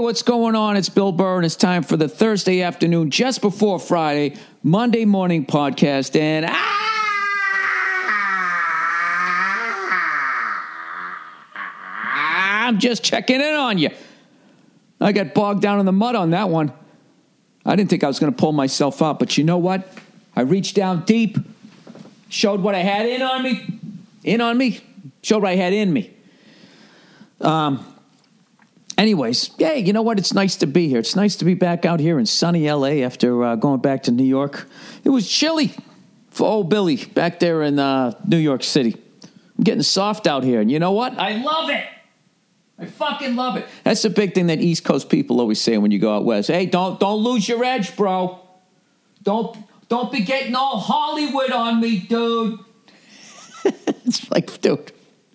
what's going on? It's Bill Burr, and it's time for the Thursday afternoon, just before Friday, Monday morning podcast. And I'm just checking in on you. I got bogged down in the mud on that one. I didn't think I was going to pull myself out, but you know what? I reached down deep, showed what I had in on me, showed what I had in me. Anyways, yeah, you know what? It's nice to be here. It's nice to be back out here in sunny L.A. after going back to New York. It was chilly for old Billy back there in New York City. I'm getting soft out here, and you know what? I love it. I fucking love it. That's the big thing that East Coast people always say when you go out west. Hey, don't lose your edge, bro. Don't be getting all Hollywood on me, dude. It's like, dude.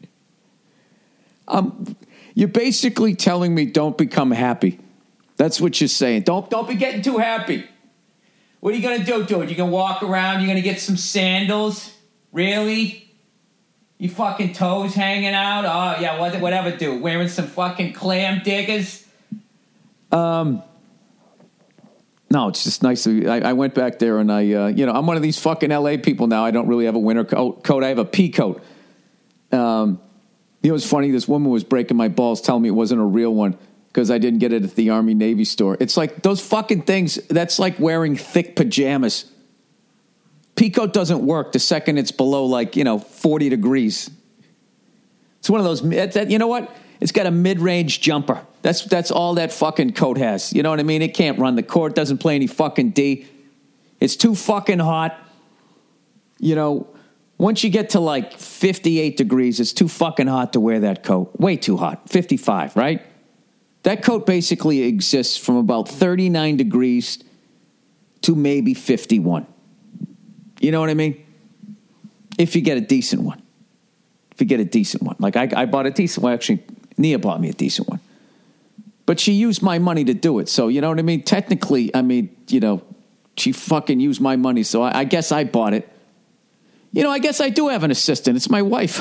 You're basically telling me don't become happy. That's what you're saying. Don't be getting too happy. What are you going to do, dude? You going to walk around? You're going to get some sandals? Really? You fucking toes hanging out? Oh, yeah, whatever, dude. Wearing some fucking clam diggers? No, it's just nice. I went back there and I'm one of these fucking LA people now. I don't really have a winter coat. I have a pea coat. You know, it's funny. This woman was breaking my balls, telling me it wasn't a real one because I didn't get it at the Army Navy store. It's like those fucking things. That's like wearing thick pajamas. Peacoat doesn't work the second it's below 40 degrees. It's one of those. You know what? It's got a mid-range jumper. That's all that fucking coat has. You know what I mean? It can't run the court. Doesn't play any fucking D. It's too fucking hot. You know. Once you get to 58 degrees, it's too fucking hot to wear that coat. Way too hot. 55, right? That coat basically exists from about 39 degrees to maybe 51. You know what I mean? If you get a decent one. Like I bought a decent one. Actually, Nia bought me a decent one. But she used my money to do it. So, you know what I mean? Technically, she fucking used my money. So I guess I bought it. You know, I guess I do have an assistant. It's my wife.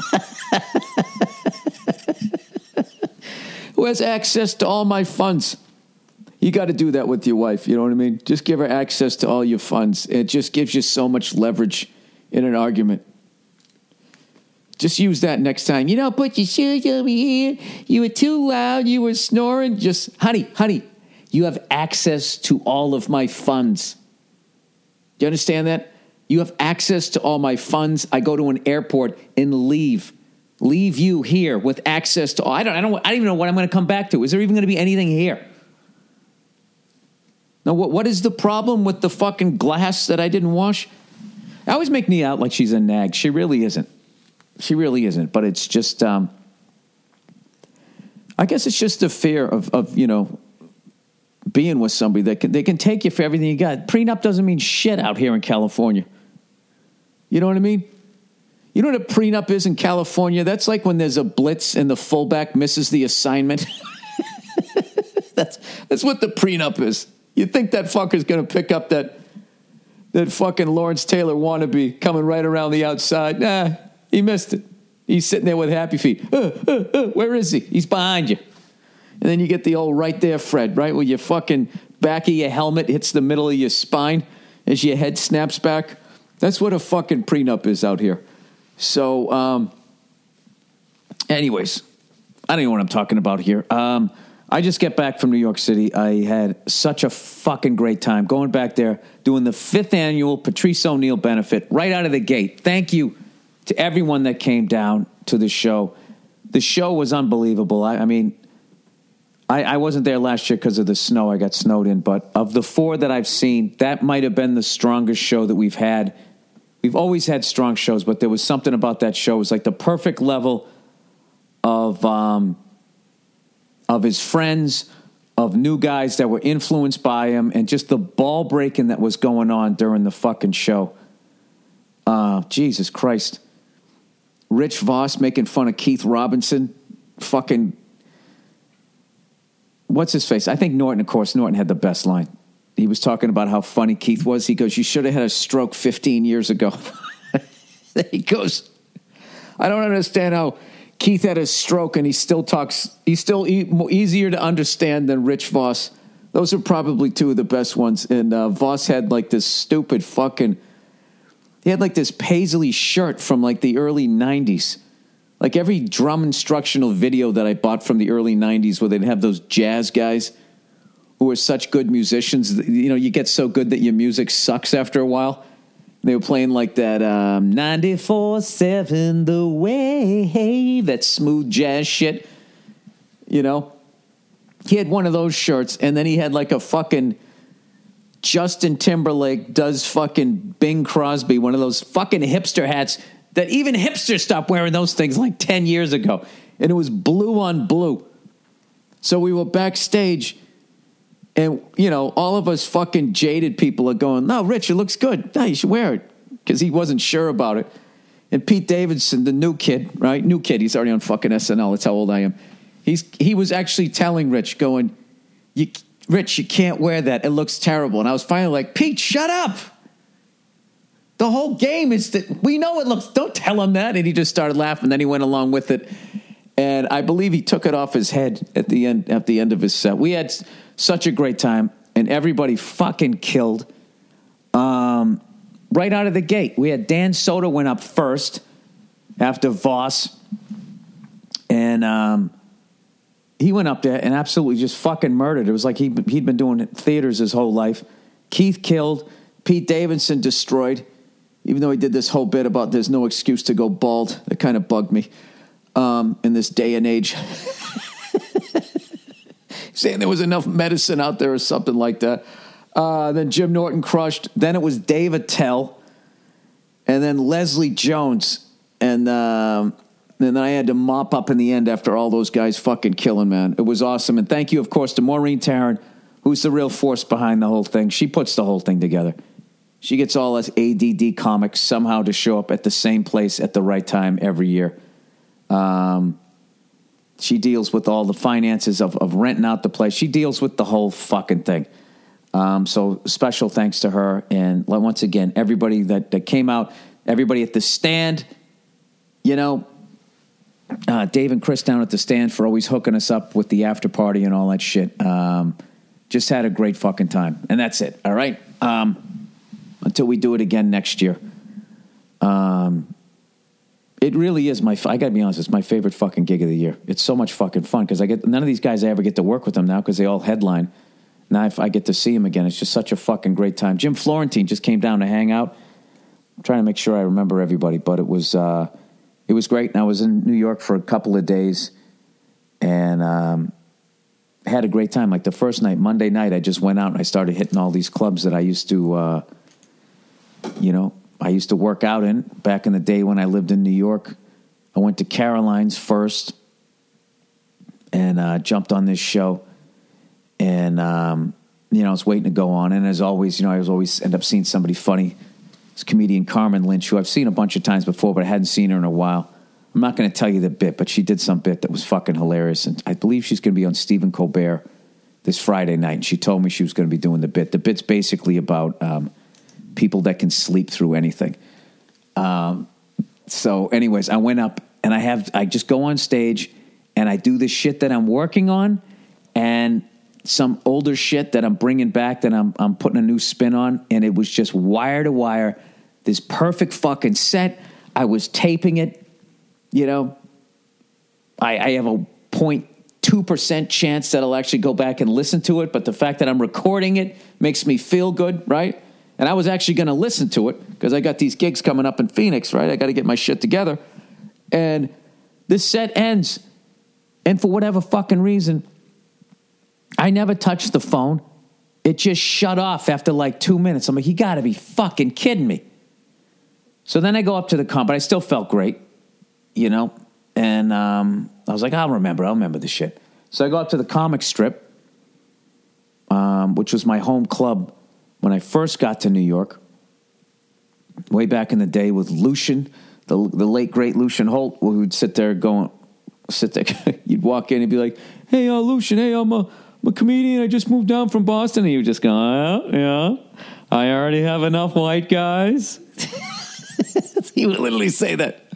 Who has access to all my funds. You got to do that with your wife. You know what I mean? Just give her access to all your funds. It just gives you so much leverage in an argument. Just use that next time. You know, put your shoes over here. You were too loud. You were snoring. Just, honey, you have access to all of my funds. Do you understand that? You have access to all my funds. I go to an airport and leave you here with access to all. I don't even know what I'm going to come back to. Is there even going to be anything here? Now, what is the problem with the fucking glass that I didn't wash? I always make Nia out like she's a nag. She really isn't. But it's just, I guess it's just the fear of being with somebody that they can take you for everything you got. Prenup doesn't mean shit out here in California. You know what I mean? You know what a prenup is in California? That's like when there's a blitz and the fullback misses the assignment. That's what the prenup is. You think that fucker's going to pick up that fucking Lawrence Taylor wannabe coming right around the outside? Nah, he missed it. He's sitting there with happy feet. Where is he? He's behind you. And then you get the old right there, Fred, right? Where your fucking back of your helmet hits the middle of your spine as your head snaps back. That's what a fucking prenup is out here. So, anyways, I don't know what I'm talking about here. I just get back from New York City. I had such a fucking great time going back there, doing the 5th annual Patrice O'Neal benefit right out of the gate. Thank you to everyone that came down to the show. The show was unbelievable. I mean, I wasn't there last year because of the snow. I got snowed in. But of the 4 that I've seen, that might have been the strongest show that we've had. We've always had strong shows, but there was something about that show. It was like the perfect level of his friends, of new guys that were influenced by him, and just the ball breaking that was going on during the fucking show. Jesus Christ. Rich Voss making fun of Keith Robinson. Fucking... What's his face? I think Norton, of course. Norton had the best line. He was talking about how funny Keith was. He goes, you should have had a stroke 15 years ago. He goes, I don't understand how Keith had a stroke, and he still talks. He's still easier to understand than Rich Voss. Those are probably two of the best ones. And Voss had like this stupid fucking. He had like this paisley shirt from like the early 90s. Like every drum instructional video that I bought from the early 90s where they'd have those jazz guys who were such good musicians. You know, you get so good that your music sucks after a while. They were playing like that 94.7 The Wave, that smooth jazz shit, you know. He had one of those shirts, and then he had like a fucking Justin Timberlake does fucking Bing Crosby, one of those fucking hipster hats that even hipsters stopped wearing those things like 10 years ago. And it was blue on blue. So we were backstage, and, you know, all of us fucking jaded people are going, no, Rich, it looks good. No, you should wear it. Because he wasn't sure about it. And Pete Davidson, the new kid, right? New kid, he's already on fucking SNL. That's how old I am. He was actually telling Rich, going, Rich, you can't wear that. It looks terrible. And I was finally like, Pete, shut up. The whole game is that we know it looks, don't tell him that. And he just started laughing. Then he went along with it. And I believe he took it off his head at the end of his set. We had such a great time, and everybody fucking killed. Right out of the gate, we had Dan Soder went up first after Voss. And he went up there and absolutely just fucking murdered. It was like he'd been doing theaters his whole life. Keith killed. Pete Davidson destroyed. Even though he did this whole bit about there's no excuse to go bald. It kind of bugged me in this day and age. Saying there was enough medicine out there or something like that. Then Jim Norton crushed. Then it was Dave Attell. And then Leslie Jones. And then I had to mop up in the end after all those guys fucking killing, man. It was awesome. And thank you, of course, to Maureen Tarrant, who's the real force behind the whole thing. She puts the whole thing together. She gets all us ADD comics somehow to show up at the same place at the right time every year. She deals with all the finances of renting out the place. She deals with the whole fucking thing. So special thanks to her. And once again, everybody that came out, everybody at the stand, you know, Dave and Chris down at the stand for always hooking us up with the after party and all that shit. Just had a great fucking time. And that's it. All right. Until we do it again next year. It really is I gotta be honest, it's my favorite fucking gig of the year. It's so much fucking fun because none of these guys I ever get to work with them now because they all headline. Now if I get to see them again, it's just such a fucking great time. Jim Florentine just came down to hang out. I'm trying to make sure I remember everybody, but it was great. And I was in New York for a couple of days and had a great time. Like the first night, Monday night, I just went out and I started hitting all these clubs that I used to, I used to work out in back in the day when I lived in New York. I went to Caroline's first and jumped on this show. And, I was waiting to go on. And as always, I always end up seeing somebody funny. It's comedian Carmen Lynch, who I've seen a bunch of times before, but I hadn't seen her in a while. I'm not going to tell you the bit, but she did some bit that was fucking hilarious. And I believe she's going to be on Stephen Colbert this Friday night. And she told me she was going to be doing the bit. The bit's basically about people that can sleep through anything. So anyways, I went up and I just go on stage and I do the shit that I'm working on and some older shit that I'm bringing back that I'm putting a new spin on. And it was just wire to wire, this perfect fucking set. I was taping it, I have a 0.2% chance that I'll actually go back and listen to it. But the fact that I'm recording it makes me feel good, right? And I was actually going to listen to it because I got these gigs coming up in Phoenix, right? I got to get my shit together. And this set ends. And for whatever fucking reason, I never touched the phone. It just shut off after like 2 minutes. I'm like, you got to be fucking kidding me. So then I go up to the comp, but I still felt great, And I was like, I'll remember the shit. So I go up to the comic strip, which was my home club when I first got to New York, way back in the day with Lucian, the late, great Lucian Holt, who would sit there. You'd walk in and be like, hey, Lucian, hey, I'm a comedian. I just moved down from Boston. And you would just go, yeah, I already have enough white guys. He would literally say that.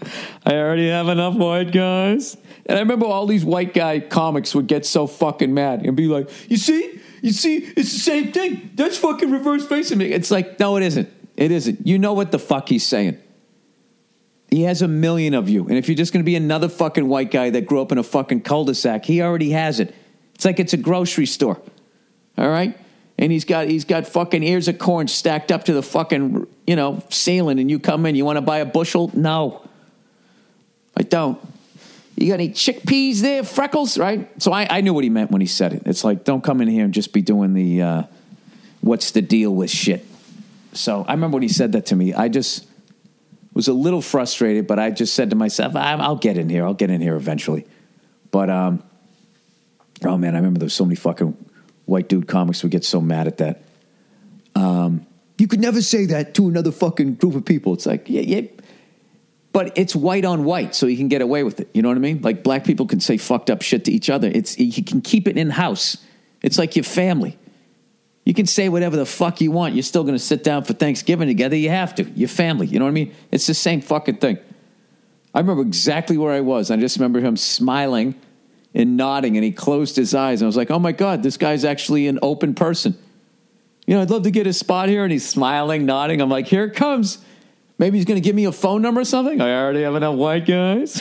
I already have enough white guys. And I remember all these white guy comics would get so fucking mad and be like, you see, it's the same thing. That's fucking reverse facing me. It's like, no, it isn't. It isn't. You know what the fuck he's saying. He has a million of you. And if you're just going to be another fucking white guy that grew up in a fucking cul-de-sac, he already has it. It's like it's a grocery store. All right? And he's got fucking ears of corn stacked up to the fucking, ceiling, and you come in, you want to buy a bushel? No. I don't. You got any chickpeas there, Freckles, right? So I knew what he meant when he said it. It's like, don't come in here and just be doing the what's the deal with shit. So I remember when he said that to me, I just was a little frustrated, but I just said to myself, I'll get in here. I'll get in here eventually. But, oh man, I remember there was so many fucking white dude comics would get so mad at that. You could never say that to another fucking group of people. It's like, yeah. But it's white on white, so you can get away with it. You know what I mean? Like black people can say fucked up shit to each other. You can keep it in-house. It's like your family. You can say whatever the fuck you want. You're still going to sit down for Thanksgiving together. You have to. Your family. You know what I mean? It's the same fucking thing. I remember exactly where I was. I just remember him smiling and nodding, and he closed his eyes. And I was like, oh, my God, this guy's actually an open person. I'd love to get a spot here. And he's smiling, nodding. I'm like, here it comes. Maybe he's going to give me a phone number or something. I already have enough white guys.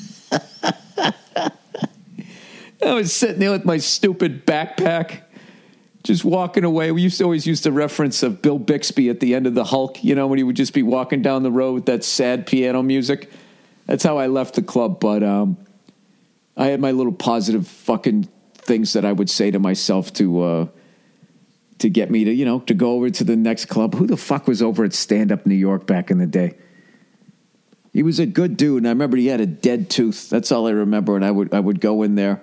I was sitting there with my stupid backpack, just walking away. We always used the reference of Bill Bixby at the end of the Hulk, when he would just be walking down the road with that sad piano music. That's how I left the club. But I had my little positive fucking things that I would say to myself to get me to, to go over to the next club. Who the fuck was over at Stand Up New York back in the day? He was a good dude, and I remember he had a dead tooth. That's all I remember, and I would go in there,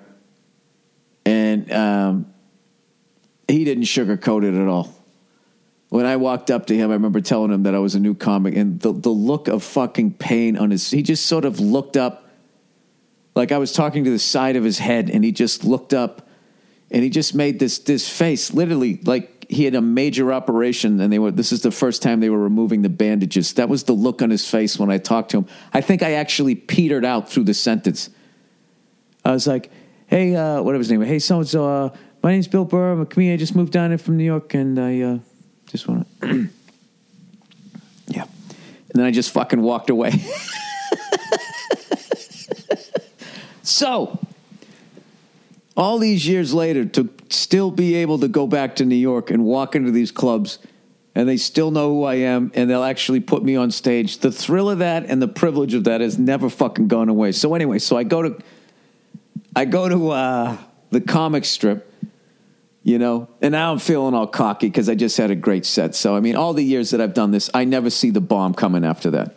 and he didn't sugarcoat it at all. When I walked up to him, I remember telling him that I was a new comic, and the look of fucking pain on he just sort of looked up, like I was talking to the side of his head, and he just looked up, and he just made this face, literally, like he had a major operation, and this is the first time they were removing the bandages. That was the look on his face when I talked to him. I think I actually petered out through the sentence. I was like, hey, whatever his name was, hey, so-and-so, my name's Bill Burr. I'm a comedian. I just moved down here from New York, and I just want to... Yeah. And then I just fucking walked away. So, all these years later, to still be able to go back to New York and walk into these clubs, and they still know who I am, and they'll actually put me on stage. The thrill of that and the privilege of that has never fucking gone away. So anyway, I go to the comic strip, and now I'm feeling all cocky because I just had a great set. So, I mean, all the years that I've done this, I never see the bomb coming after that.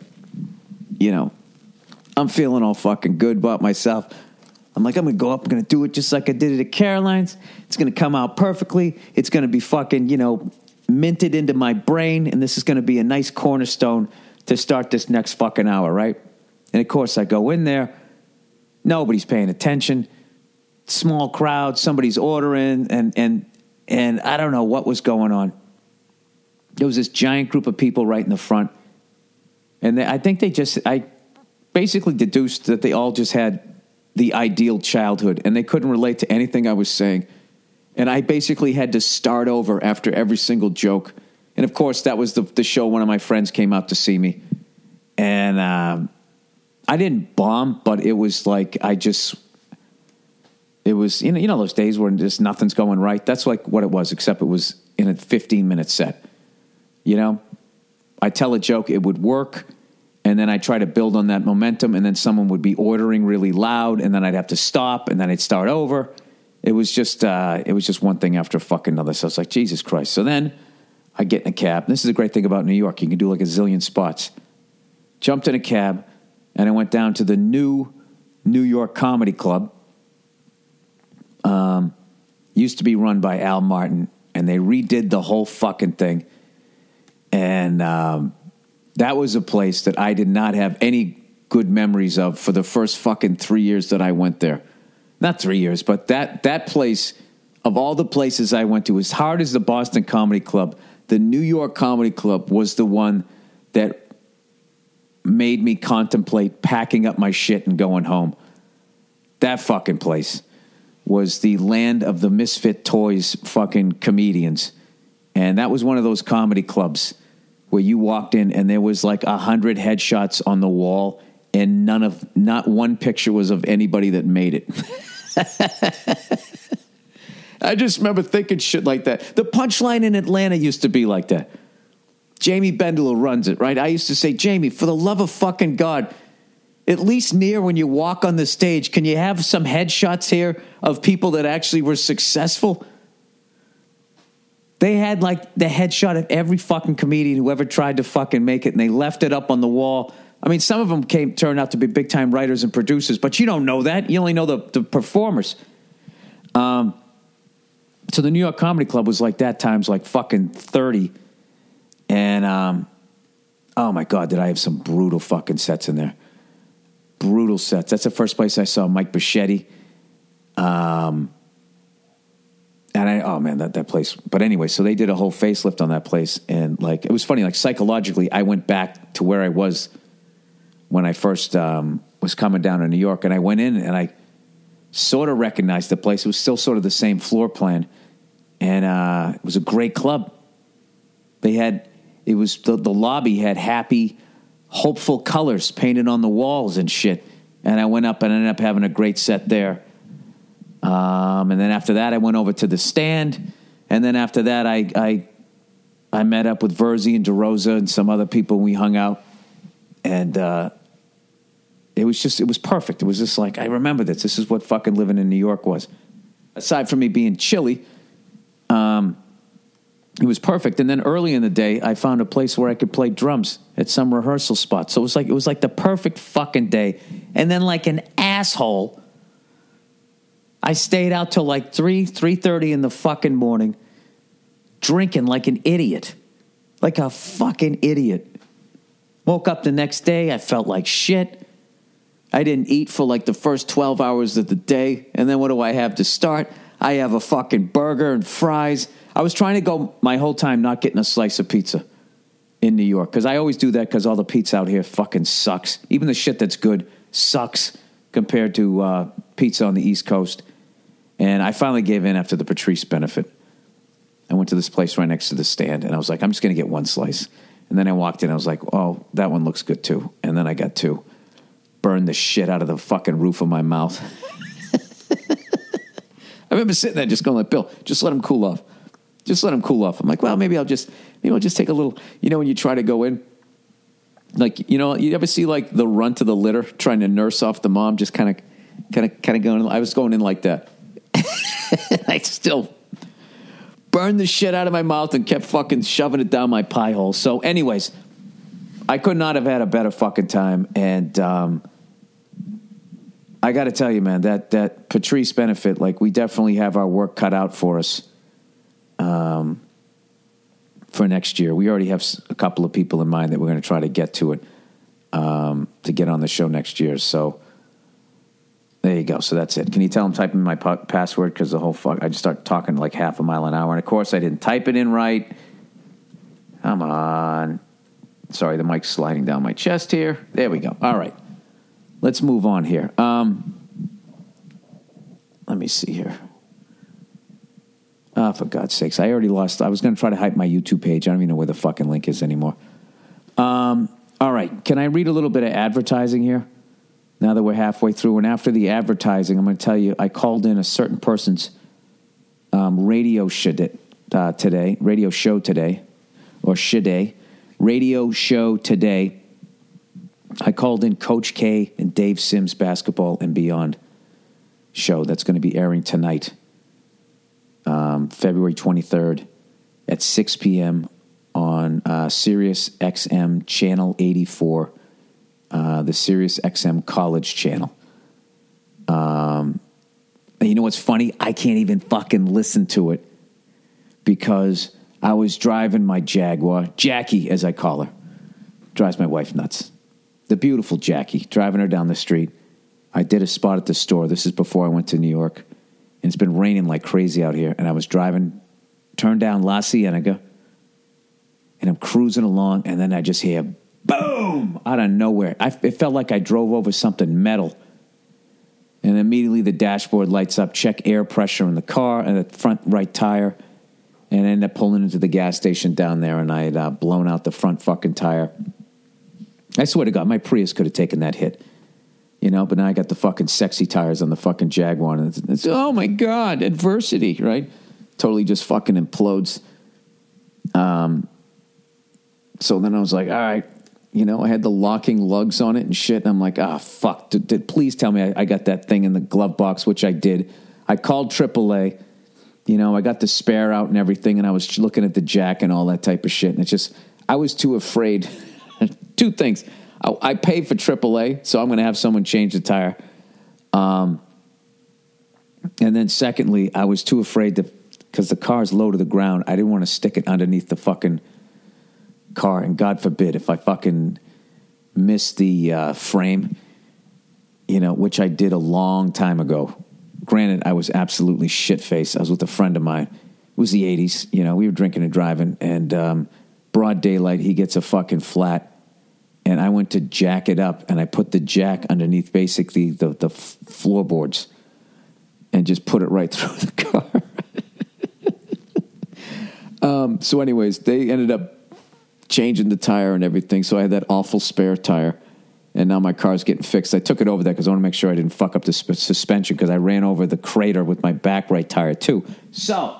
I'm feeling all fucking good about myself. I'm like, I'm going to go up, I'm going to do it just like I did it at Caroline's. It's going to come out perfectly. It's going to be fucking, minted into my brain, and this is going to be a nice cornerstone to start this next fucking hour, right? And, of course, I go in there. Nobody's paying attention. Small crowd. Somebody's ordering, and I don't know what was going on. There was this giant group of people right in the front, and I think I basically deduced that they all just had the ideal childhood, and they couldn't relate to anything I was saying. And I basically had to start over after every single joke. And, of course, that was the show one of my friends came out to see me. And I didn't bomb, but it was like it was, those days where just nothing's going right. That's like what it was, except it was in a 15-minute set. I tell a joke, it would work. And then I try to build on that momentum, and then someone would be ordering really loud, and then I'd have to stop, and then I'd start over. It was just one thing after fucking another. So I was like, Jesus Christ. So then I get in a cab. This is the great thing about New York. You can do like a zillion spots. Jumped in a cab, and I went down to the new New York Comedy Club. Used to be run by Al Martin, and they redid the whole fucking thing. And that was a place that I did not have any good memories of for the first fucking 3 years that I went there. Not 3 years, but that place, of all the places I went to, as hard as the Boston Comedy Club, the New York Comedy Club was the one that made me contemplate packing up my shit and going home. That fucking place was the land of the misfit toys fucking comedians. And that was one of those comedy clubs where you walked in and there was like 100 headshots on the wall and not one picture was of anybody that made it. I just remember thinking shit like that. The Punchline in Atlanta used to be like that. Jamie Bendler runs it, right? I used to say, Jamie, for the love of fucking God, at least near when you walk on the stage, can you have some headshots here of people that actually were successful? They had like the headshot of every fucking comedian who ever tried to fucking make it, and they left it up on the wall. I mean, some of them turned out to be big-time writers and producers, but you don't know that. You only know the performers. So the New York Comedy Club was like that times like fucking 30. And, oh my God, did I have some brutal fucking sets in there. Brutal sets. That's the first place I saw Mike Bichetti. And oh man, that place. But anyway, so they did a whole facelift on that place. And like, it was funny, like psychologically, I went back to where I was when I first was coming down to New York. And I went in and I sort of recognized the place. It was still sort of the same floor plan. And it was a great club. The lobby had happy, hopeful colors painted on the walls and shit. And I went up and ended up having a great set there. And then after that, I went over to the Stand. And then after that, I met up with Verzi and DeRosa and some other people. We hung out. And it was perfect. It was just like, I remember this. This is what fucking living in New York was. Aside from me being chilly, it was perfect. And then early in the day, I found a place where I could play drums at some rehearsal spot. So it was like the perfect fucking day. And then like an asshole, I stayed out till like 3:30 in the fucking morning, drinking like an idiot. Like a fucking idiot. Woke up the next day, I felt like shit. I didn't eat for like the first 12 hours of the day. And then what do I have to start? I have a fucking burger and fries. I was trying to go my whole time not getting a slice of pizza in New York. Because I always do that because all the pizza out here fucking sucks. Even the shit that's good sucks compared to pizza on the East Coast. And I finally gave in after the Patrice benefit. I went to this place right next to the Stand. And I was like, I'm just going to get one slice. And then I walked in. I was like, oh, that one looks good too. And then I got two. Burned the shit out of the fucking roof of my mouth. I remember sitting there just going like, Bill, just let him cool off. Just let him cool off. I'm like, well, maybe I'll just take a little, when you try to go in, like, you ever see like the runt of the litter trying to nurse off the mom, just kind of going, I was going in like that. I still burned the shit out of my mouth and kept fucking shoving it down my pie hole. So anyways, I could not have had a better fucking time. And, I got to tell you, man, that Patrice benefit, like we definitely have our work cut out for us for next year. We already have a couple of people in mind that we're going to try to get to it, to get on the show next year. So there you go. So that's it. Can you tell I'm typing my password? Because I just start talking like half a mile an hour. And of course I didn't type it in right. Come on. Sorry, the mic's sliding down my chest here. There we go. All right. Let's move on here. Let me see here. Oh, for God's sakes. I already lost. I was going to try to hype my YouTube page. I don't even know where the fucking link is anymore. All right. Can I read a little bit of advertising here? Now that we're halfway through. And after the advertising, I'm going to tell you, I called in a certain person's radio show today. I called in Coach K and Dave Sims Basketball and Beyond show that's going to be airing tonight, February 23rd at 6 p.m. on Sirius XM Channel 84, the Sirius XM College Channel. And you know what's funny? I can't even fucking listen to it because I was driving my Jaguar, Jackie as I call her, drives my wife nuts. The beautiful Jackie, driving her down the street. I did a spot at the store. This is before I went to New York. And it's been raining like crazy out here. And I was driving, turned down La Cienega, and I'm cruising along, and then I just hear boom, out of nowhere. It felt like I drove over something metal. And immediately the dashboard lights up, check air pressure in the car and the front right tire, and end up pulling into the gas station down there, and I had blown out the front fucking tire. I swear to God, my Prius could have taken that hit. But now I got the fucking sexy tires on the fucking Jaguar, and it's oh my God, adversity, right? Totally just fucking implodes. So then I was like, all right, I had the locking lugs on it and shit. And I'm like, fuck, please tell me I got that thing in the glove box, which I did. I called AAA. I got the spare out and everything, and I was looking at the jack and all that type of shit. And it's just, I was too afraid. Two things. I paid for AAA, so I'm going to have someone change the tire. And then secondly, I was too afraid because the car's low to the ground, I didn't want to stick it underneath the fucking car. And God forbid if I fucking miss the frame, which I did a long time ago. Granted, I was absolutely shit-faced. I was with a friend of mine. It was the 80s. We were drinking and driving, and broad daylight, he gets a fucking flat. And I went to jack it up, and I put the jack underneath basically the floorboards and just put it right through the car. So anyways, they ended up changing the tire and everything. So I had that awful spare tire, and now my car's getting fixed. I took it over there because I want to make sure I didn't fuck up the suspension, because I ran over the crater with my back right tire too. So,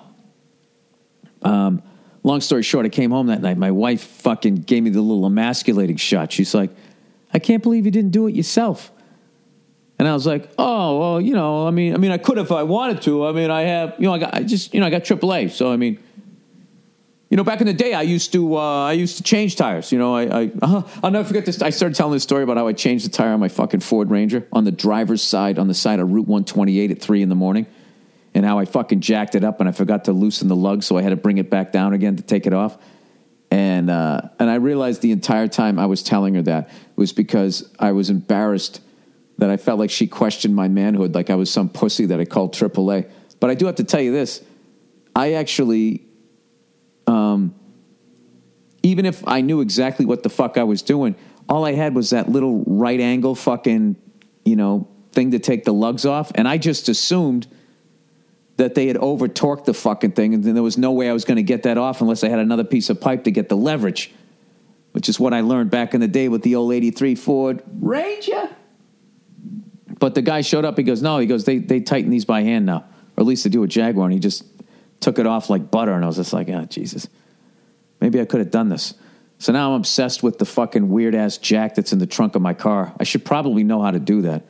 long story short, I came home that night. My wife fucking gave me the little emasculating shot. She's like, I can't believe you didn't do it yourself. And I was like, oh, well, I mean, I could if I wanted to. I mean, I have, I got AAA. So, I mean, back in the day, I used to change tires. I'll never forget this. I started telling this story about how I changed the tire on my fucking Ford Ranger on the driver's side, on the side of Route 128 at 3 a.m. And how I fucking jacked it up and I forgot to loosen the lug, so I had to bring it back down again to take it off. And I realized the entire time I was telling her that was because I was embarrassed that I felt like she questioned my manhood, like I was some pussy that I called AAA. But I do have to tell you this. I actually, even if I knew exactly what the fuck I was doing, all I had was that little right angle fucking, thing to take the lugs off. And I just assumed that they had over-torqued the fucking thing, and there was no way I was going to get that off unless I had another piece of pipe to get the leverage, which is what I learned back in the day with the old 83 Ford Ranger. But the guy showed up. He goes, no, they tighten these by hand now, or at least they do a Jaguar, and he just took it off like butter, and I was just like, Jesus, maybe I could have done this. So now I'm obsessed with the fucking weird-ass jack that's in the trunk of my car. I should probably know how to do that,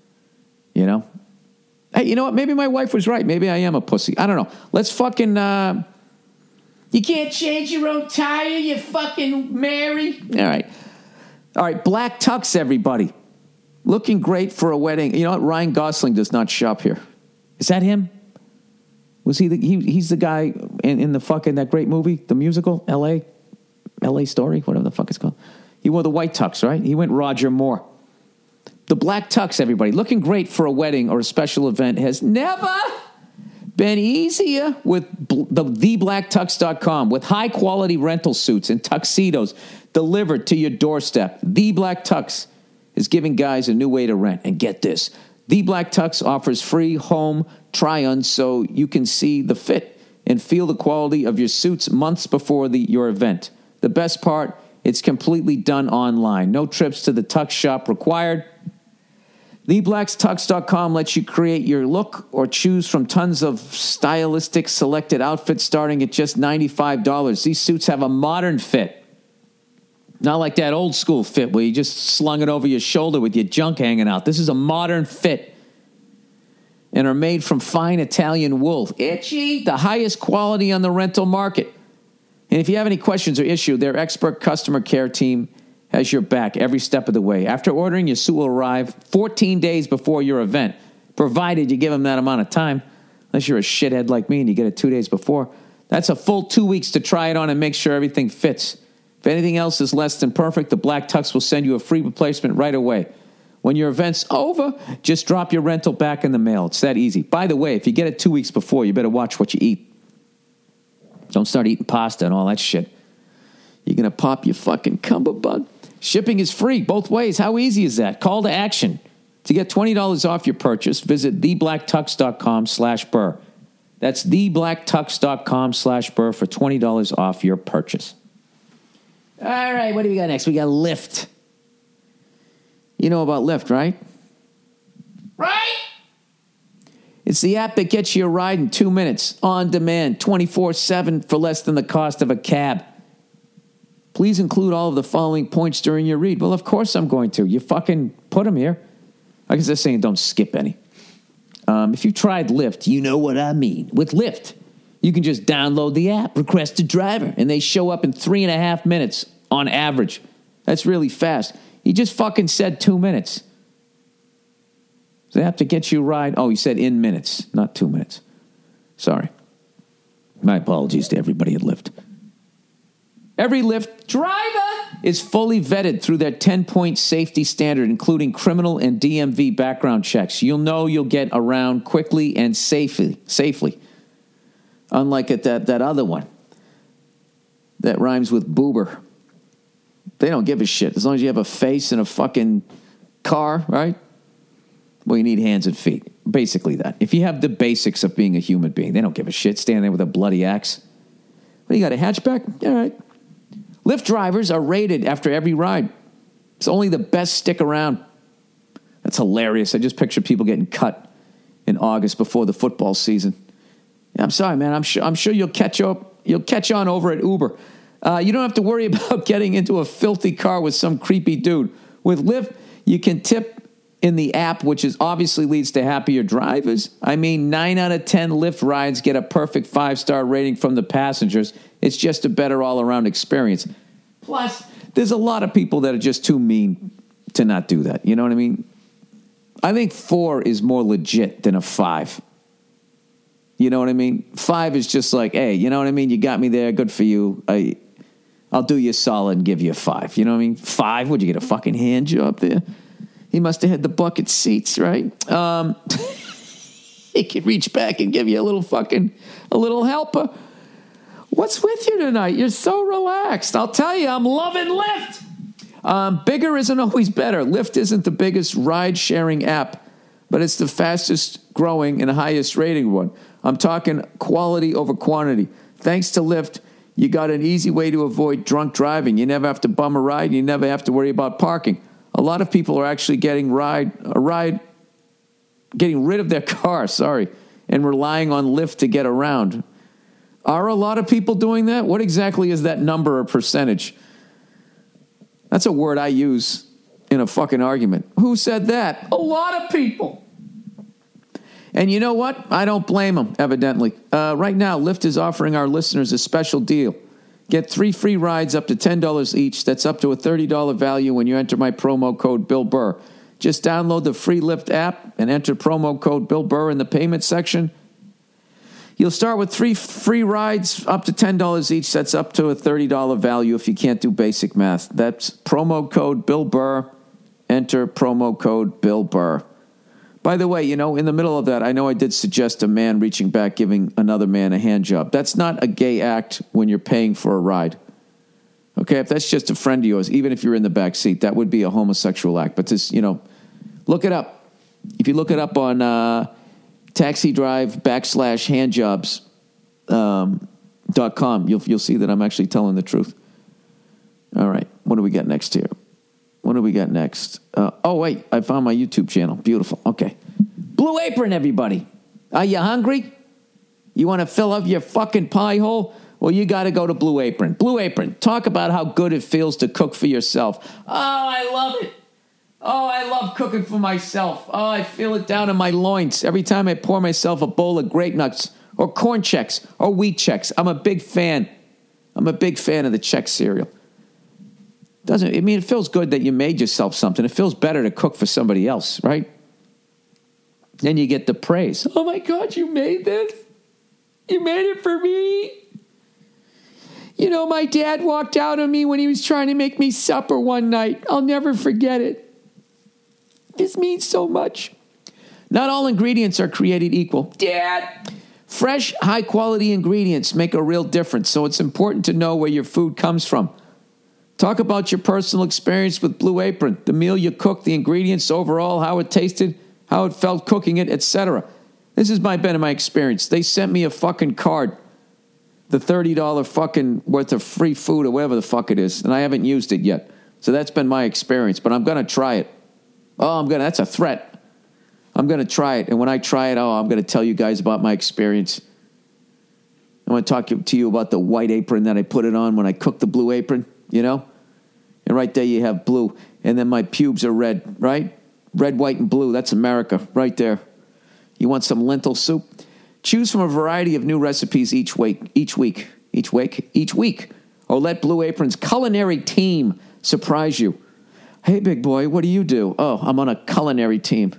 Hey, you know what? Maybe my wife was right. Maybe I am a pussy. I don't know. Let's fucking... You can't change your own tire, you fucking Mary. All right, black tux, everybody. Looking great for a wedding. You know what? Ryan Gosling does not shop here. Is that him? Was he he's the guy in the fucking, that great movie, the musical, L.A. Story, whatever the fuck it's called. He wore the white tux, right? He went Roger Moore. The black tux, everybody, looking great for a wedding or a special event, has never been easier with thebblacktux.com, with high-quality rental suits and tuxedos delivered to your doorstep. The Black Tux is giving guys a new way to rent. And get this, The Black Tux offers free home try-ons so you can see the fit and feel the quality of your suits months before your event. The best part, it's completely done online. No trips to the tux shop required. TheBlackTux.com lets you create your look or choose from tons of stylistic selected outfits starting at just $95. These suits have a modern fit. Not like that old school fit where you just slung it over your shoulder with your junk hanging out. This is a modern fit and are made from fine Italian wool. Itchy, the highest quality on the rental market. And if you have any questions or issue, their expert customer care team has your back every step of the way. After ordering, your suit will arrive 14 days before your event, provided you give them that amount of time. Unless you're a shithead like me and you get it 2 days before. That's a full 2 weeks to try it on and make sure everything fits. If anything else is less than perfect, the Black Tux will send you a free replacement right away. When your event's over, just drop your rental back in the mail. It's that easy. By the way, if you get it 2 weeks before, you better watch what you eat. Don't start eating pasta and all that shit. You're going to pop your fucking cummerbund. Shipping is free both ways. How easy is that? Call to action. To get $20 off your purchase, visit thebblacktux.com/Burr. That's thebblacktux.com/Burr for $20 off your purchase. All right, what do we got next? We got Lyft. You know about Lyft, right? Right? It's the app that gets you a ride in 2 minutes, on demand, 24/7 for less than the cost of a cab. Please include all of the following points during your read. Well, of course I'm going to. You fucking put them here. I guess they're saying don't skip any. If you've tried Lyft, you know what I mean. With Lyft, you can just download the app, request a driver, and they show up in 3.5 minutes on average. That's really fast. He just fucking said 2 minutes. They have to get you a ride. Oh, he said in minutes, not 2 minutes. Sorry. My apologies to everybody at Lyft. Every Lyft driver is fully vetted through their 10-point safety standard, including criminal and DMV background checks. You'll know you'll get around quickly and safely. Unlike at that other one that rhymes with boober. They don't give a shit. As long as you have a face and a fucking car, right? Well, you need hands and feet. Basically that. If you have the basics of being a human being, they don't give a shit. Stand there with a bloody axe. What, you got a hatchback? All right. Lyft drivers are rated after every ride. It's only the best stick around. That's hilarious. I just picture people getting cut in August before the football season. Yeah, I'm sorry, man. I'm sure you'll catch up. You'll catch on over at Uber. You don't have to worry about getting into a filthy car with some creepy dude. With Lyft, you can tip in the app, which is obviously leads to happier drivers. I mean, 9 out of 10 Lyft rides get a perfect 5-star rating from the passengers. It's just a better all-around experience. Plus, there's a lot of people that are just too mean to not do that. You know what I mean? I think 4 is more legit than a 5. You know what I mean? 5 is just like, hey, you know what I mean? You got me there. Good for you. I'll do you a solid and give you a 5. You know what I mean? 5, would you get a fucking hand job there? He must have had the bucket seats, right? He could reach back and give you a little helper. What's with you tonight? You're so relaxed. I'll tell you, I'm loving Lyft. Bigger isn't always better. Lyft isn't the biggest ride-sharing app, but it's the fastest growing and highest rating one. I'm talking quality over quantity. Thanks to Lyft, you got an easy way to avoid drunk driving. You never have to bum a ride. You never have to worry about parking. A lot of people are actually getting rid of their car, and relying on Lyft to get around. Are a lot of people doing that? What exactly is that number or percentage? That's a word I use in a fucking argument. Who said that? A lot of people. And you know what? I don't blame them, evidently. Right now, Lyft is offering our listeners a special deal. Get 3 free rides up to $10 each. That's up to a $30 value when you enter my promo code Bill Burr. Just download the free Lyft app and enter promo code Bill Burr in the payment section. You'll start with 3 free rides up to $10 each. That's up to a $30 value if you can't do basic math. That's promo code Bill Burr. Enter promo code Bill Burr. By the way, in the middle of that, I know I did suggest a man reaching back, giving another man a hand job. That's not a gay act when you're paying for a ride. Okay, if that's just a friend of yours, even if you're in the back seat, that would be a homosexual act. But this, look it up. If you look it up on taxidrive/handjobs.com, you'll see that I'm actually telling the truth. All right, what do we got next here? What do we got next? Wait, I found my YouTube channel. Beautiful. Okay. Blue Apron, everybody. Are you hungry? You want to fill up your fucking pie hole? Well, you got to go to Blue Apron. Blue Apron. Talk about how good it feels to cook for yourself. Oh, I love it. Oh, I love cooking for myself. Oh, I feel it down in my loins every time I pour myself a bowl of Grape Nuts or Corn Chex or Wheat Chex. I'm a big fan. of the Chex cereal. It feels good that you made yourself something. It feels better to cook for somebody else, right? Then you get the praise. Oh my God, you made this? You made it for me? My dad walked out on me when he was trying to make me supper one night. I'll never forget it. This means so much. Not all ingredients are created equal. Dad! Fresh, high-quality ingredients make a real difference, so it's important to know where your food comes from. Talk about your personal experience with Blue Apron, the meal you cooked, the ingredients overall, how it tasted, how it felt cooking it, etc. This has been my experience. They sent me a fucking card, the $30 fucking worth of free food or whatever the fuck it is, and I haven't used it yet. So that's been my experience, but I'm going to try it. That's a threat. I'm going to try it, and when I try it, I'm going to tell you guys about my experience. I want to talk to you about the white apron that I put it on when I cooked the Blue Apron, you know? And right there you have blue, and then my pubes are red, right? Red, white, and blue, that's America, right there. You want some lentil soup? Choose from a variety of new recipes each week, or let Blue Apron's culinary team surprise you. Hey, big boy, what do you do? Oh, I'm on a culinary team.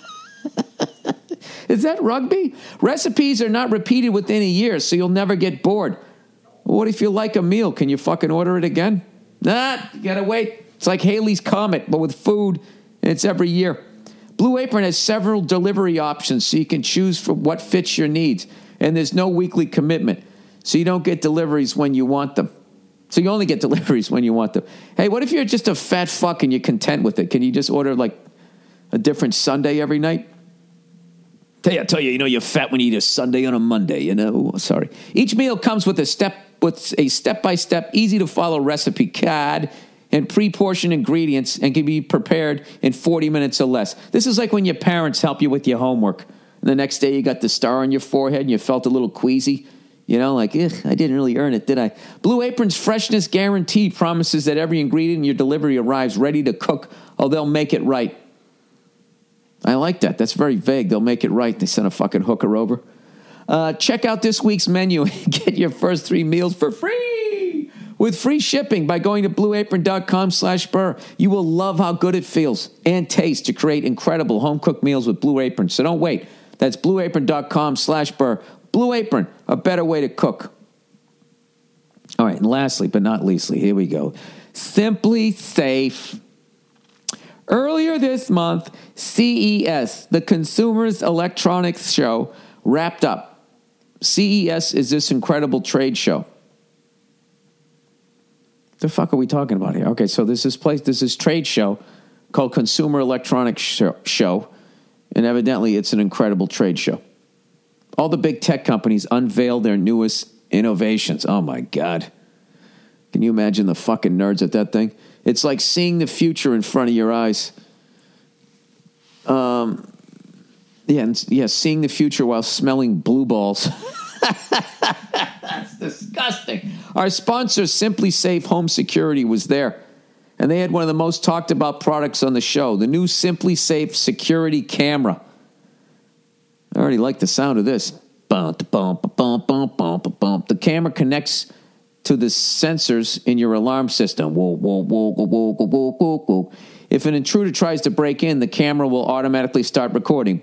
Is that rugby? Recipes are not repeated within a year, so you'll never get bored. What if you like a meal? Can you fucking order it again? Nah, you gotta wait. It's like Halley's Comet, but with food, and it's every year. Blue Apron has several delivery options, so you can choose for what fits your needs. And there's no weekly commitment, so you don't get deliveries when you want them. So you only get deliveries when you want them. Hey, what if you're just a fat fuck and you're content with it? Can you just order like a different Sunday every night? I tell you, you're fat when you eat a Sunday on a Monday, Sorry. Each meal comes with a step-by-step, easy-to-follow recipe card and pre-portioned ingredients and can be prepared in 40 minutes or less. This is like when your parents help you with your homework. And the next day you got the star on your forehead and you felt a little queasy. I didn't really earn it, did I? Blue Apron's freshness guarantee promises that every ingredient in your delivery arrives ready to cook, or they'll make it right. I like that. That's very vague. They'll make it right. They sent a fucking hooker over. Check out this week's menu and get your first 3 meals for free with free shipping by going to blueapron.com/Burr. You will love how good it feels and tastes to create incredible home-cooked meals with Blue Apron. So don't wait. That's blueapron.com/Burr. Blue Apron, a better way to cook. All right, and lastly, but not leastly, here we go. Simply Safe. Earlier this month, CES, the Consumer's Electronics Show, wrapped up. CES is this incredible trade show. The fuck are we talking about here? Okay, so there's this trade show called Consumer Electronics Show, and evidently it's an incredible trade show. All the big tech companies unveil their newest innovations. Oh, my God. Can you imagine the fucking nerds at that thing? It's like seeing the future in front of your eyes. Seeing the future while smelling blue balls. That's disgusting. Our sponsor, Simply Safe Home Security, was there. And they had one of the most talked about products on the show, the new Simply Safe Security Camera. I already like the sound of this. The camera connects to the sensors in your alarm system. If an intruder tries to break in, the camera will automatically start recording.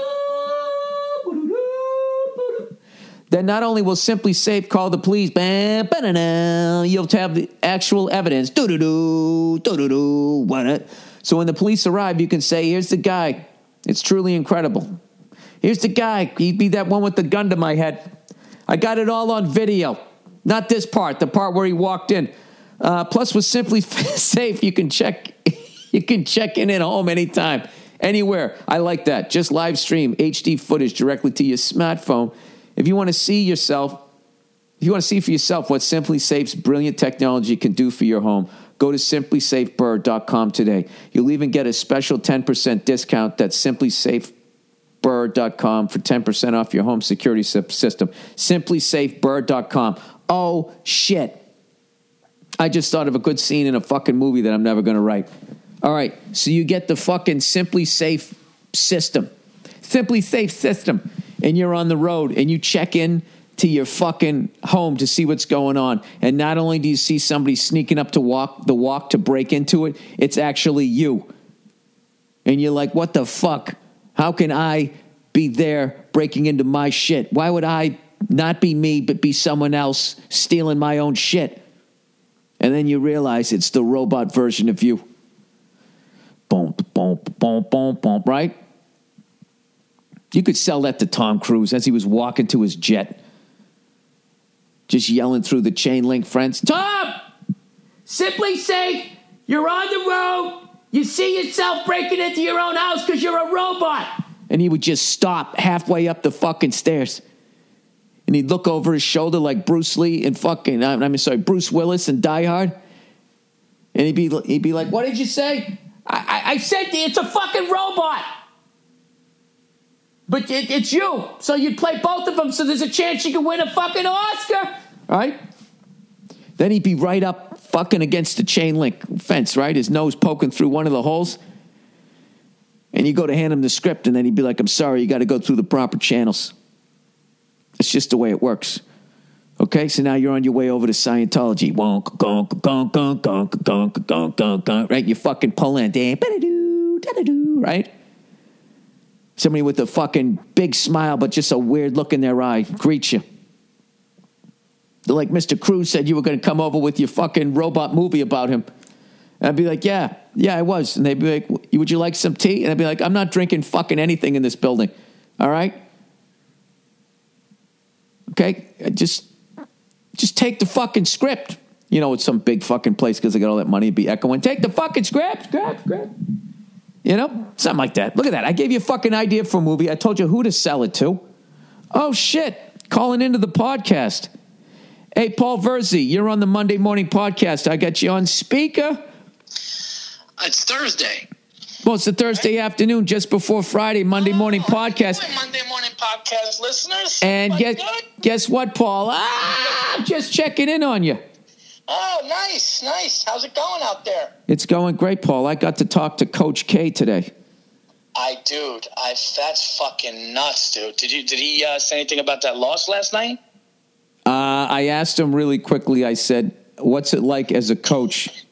Then not only will Simply Safe call the police, you'll have the actual evidence. So when the police arrive, you can say, here's the guy. It's truly incredible. Here's the guy. He'd be that one with the gun to my head. I got it all on video. Not this part, the part where he walked in. Plus, with Simply Safe, you can check in at home anytime, anywhere. I like that. Just live stream HD footage directly to your smartphone. If you want to see for yourself what Simply Safe's brilliant technology can do for your home, go to simplysafeburr.com today. You'll even get a special 10% discount. That's simplysafeburr.com for 10% off your home security system. Simplysafeburr.com. Oh, shit. I just thought of a good scene in a fucking movie that I'm never going to write. All right, so you get the fucking Simply Safe system. Simply Safe system. And you're on the road and you check in to your fucking home to see what's going on. And not only do you see somebody sneaking up to walk to break into it, it's actually you. And you're like, what the fuck? How can I be there breaking into my shit? Why would I not be me, but be someone else stealing my own shit? And then you realize it's the robot version of you. Boom, boom, boom, boom, boom, right? You could sell that to Tom Cruise as he was walking to his jet. Just yelling through the chain link fence, Tom! Simply say you're on the road. You see yourself breaking into your own house because you're a robot. And he would just stop halfway up the fucking stairs. And he'd look over his shoulder like Bruce Lee and Bruce Willis and Die Hard. And he'd be like, what did you say? I said it's a fucking robot. But it's you. So you'd play both of them so there's a chance you can win a fucking Oscar. All right? Then he'd be right up fucking against the chain link fence, right? His nose poking through one of the holes. And you go to hand him the script, and then he'd be like, I'm sorry, you got to go through the proper channels. It's just the way it works. Okay, so now you're on your way over to Scientology. Right? You fucking pull in. Right? Somebody with a fucking big smile, but just a weird look in their eye greets you. They're like, Mr. Cruz said you were going to come over with your fucking robot movie about him. And I'd be like, yeah, I was. And they'd be like, would you like some tea? And I'd be like, I'm not drinking fucking anything in this building. All right? Okay? Just take the fucking script. You know, it's some big fucking place because they got all that money to be echoing. Take the fucking script. You know? Something like that. Look at that. I gave you a fucking idea for a movie. I told you who to sell it to. Oh, shit. Calling into the podcast. Hey, Paul Verzi, you're on the Monday Morning Podcast. I got you on speaker. It's Thursday. Well, it's the Thursday afternoon, just before Friday, Monday Morning Podcast. Monday Morning Podcast listeners. And guess what, Paul? Just checking in on you. Oh, nice. How's it going out there? It's going great, Paul. I got to talk to Coach K today. That's fucking nuts, dude. Did he say anything about that loss last night? I asked him really quickly. I said, what's it like as a coach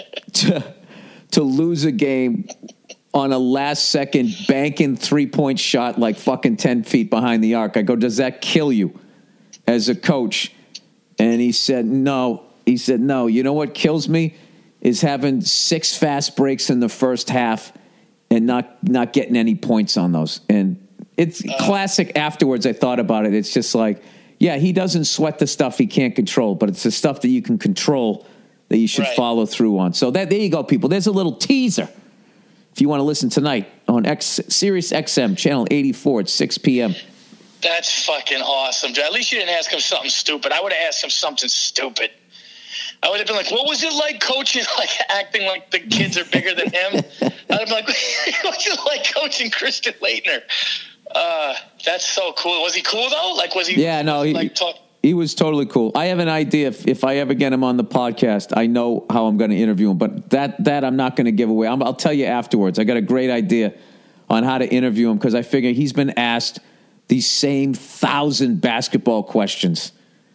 to lose a game on a last-second banking three-point shot like fucking 10 feet behind the arc? I go, does that kill you as a coach? And he said, no. He said, no. You know what kills me is having 6 fast breaks in the first half and not getting any points on those. And it's classic afterwards. I thought about it. It's just like, yeah, he doesn't sweat the stuff he can't control, but it's the stuff that you can control that you should follow through on. So there you go, people. There's a little teaser. If you want to listen tonight on Sirius XM, channel 84 at 6 p.m. That's fucking awesome. At least you didn't ask him something stupid. I would have asked him something stupid. I would have been like, what was it like coaching, like acting like the kids are bigger than him? I'd have been like, what was it like coaching Christian Laettner? That's so cool. Was he cool though? Like, was he? Yeah, no, he was totally cool. I have an idea. If I ever get him on the podcast, I know how I'm going to interview him, but that I'm not going to give away. I'll tell you afterwards. I got a great idea on how to interview him because I figure he's been asked these same 1,000 basketball questions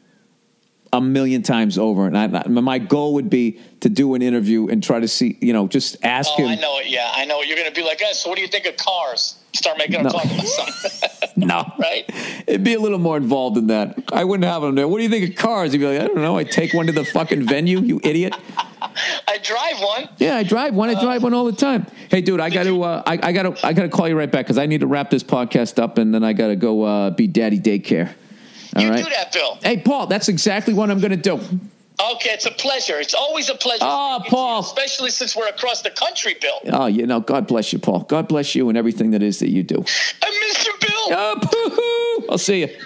a million times over. And my goal would be to do an interview and try to see, just ask him. I know it. Yeah, I know it. You're going to be like, so what do you think of cars? Start making them talk about something. No. Right? It'd be a little more involved than that. I wouldn't have him there. What do you think of cars? He'd be like, I don't know. I take one to the fucking venue, you idiot. I drive one. Yeah, I drive one. I drive one all the time. Hey, dude, I got to call you right back because I need to wrap this podcast up and then I got to go be daddy daycare. All right? Do that, Bill. Hey, Paul, that's exactly what I'm going to do. Okay, it's a pleasure. It's always a pleasure. Oh, Paul. Especially since we're across the country, Bill. Oh, God bless you, Paul. God bless you and everything that is that you do. I miss you, Bill. Oh, I'll see you.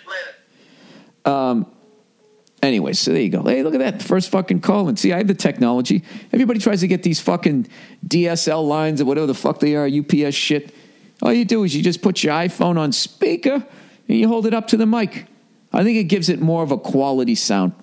Later. Anyway, so there you go. Hey, look at that. First fucking call. And see, I have the technology. Everybody tries to get these fucking DSL lines or whatever the fuck they are, UPS shit. All you do is you just put your iPhone on speaker and you hold it up to the mic. I think it gives it more of a quality sound.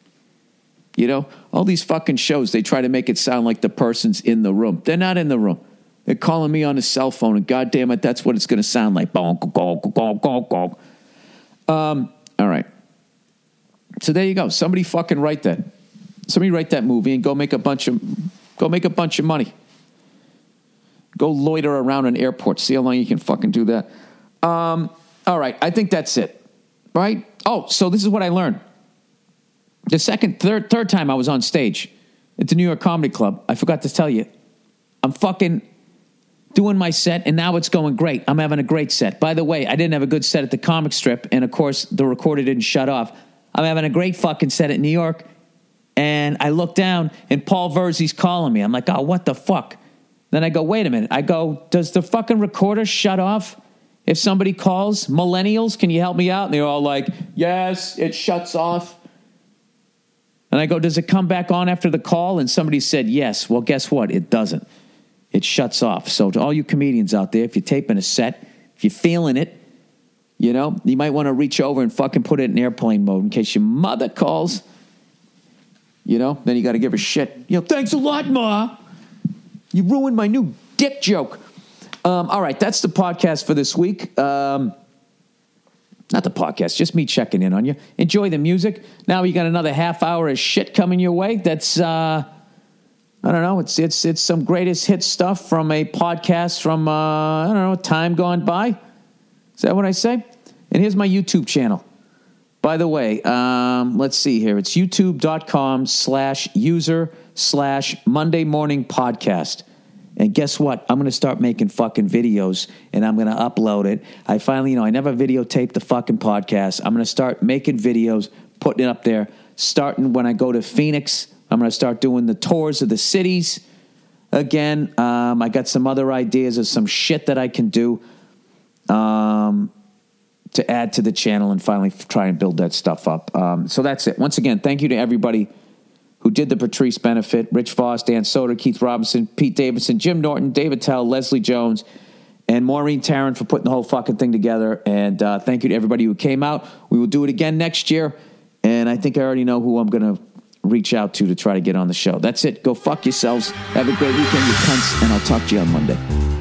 All these fucking shows, they try to make it sound like the person's in the room. They're not in the room. They're calling me on a cell phone, and goddamn it, that's what it's going to sound like. All right. So there you go. Somebody fucking write that. Somebody write that movie and go make a bunch of money. Go loiter around an airport. See how long you can fucking do that. All right. I think that's it. Right? Oh, so this is what I learned. The third time I was on stage at the New York Comedy Club, I forgot to tell you, I'm fucking doing my set, and now it's going great. I'm having a great set. By the way, I didn't have a good set at the comic strip, and of course, the recorder didn't shut off. I'm having a great fucking set at New York, And I look down, and Paul Verzi's calling me. I'm like, oh, what the fuck? Then I go, wait a minute. I go, does the fucking recorder shut off if somebody calls? Millennials, can you help me out? And they're all like, yes, it shuts off. And I go, does it come back on after the call? And somebody said, yes. Well, guess what? It doesn't. It shuts off. So to all you comedians out there, if you're taping a set, if you're feeling it, you know, you might want to reach over and fucking put it in airplane mode in case your mother calls. You know, then you got to give her shit. You know, thanks a lot, Ma. You ruined my new dick joke. All right, that's the podcast for this week. Not the podcast, just me checking in on you. Enjoy the music. Now you got another half hour of shit coming your way. That's, I don't know, it's some greatest hit stuff from a podcast from, I don't know, time gone by. Is that what I say? And here's my YouTube channel. By the way, let's see here. It's youtube.com/user/Monday Morning Podcast. And guess what? I'm going to start making fucking videos, and I'm going to upload it. I finally, I never videotaped the fucking podcast. I'm going to start making videos, putting it up there. Starting when I go to Phoenix, I'm going to start doing the tours of the cities again. I got some other ideas of some shit that I can do to add to the channel and finally try and build that stuff up. So that's it. Once again, thank you to everybody who did the Patrice benefit: Rich Voss, Dan Soder, Keith Robinson, Pete Davidson, Jim Norton, David Tell, Leslie Jones, and Maureen Tarrant for putting the whole fucking thing together. And thank you to everybody who came out. We will do it again next year. And I think I already know who I'm going to reach out to try to get on the show. That's it. Go fuck yourselves. Have a great weekend, you cunts, and I'll talk to you on Monday.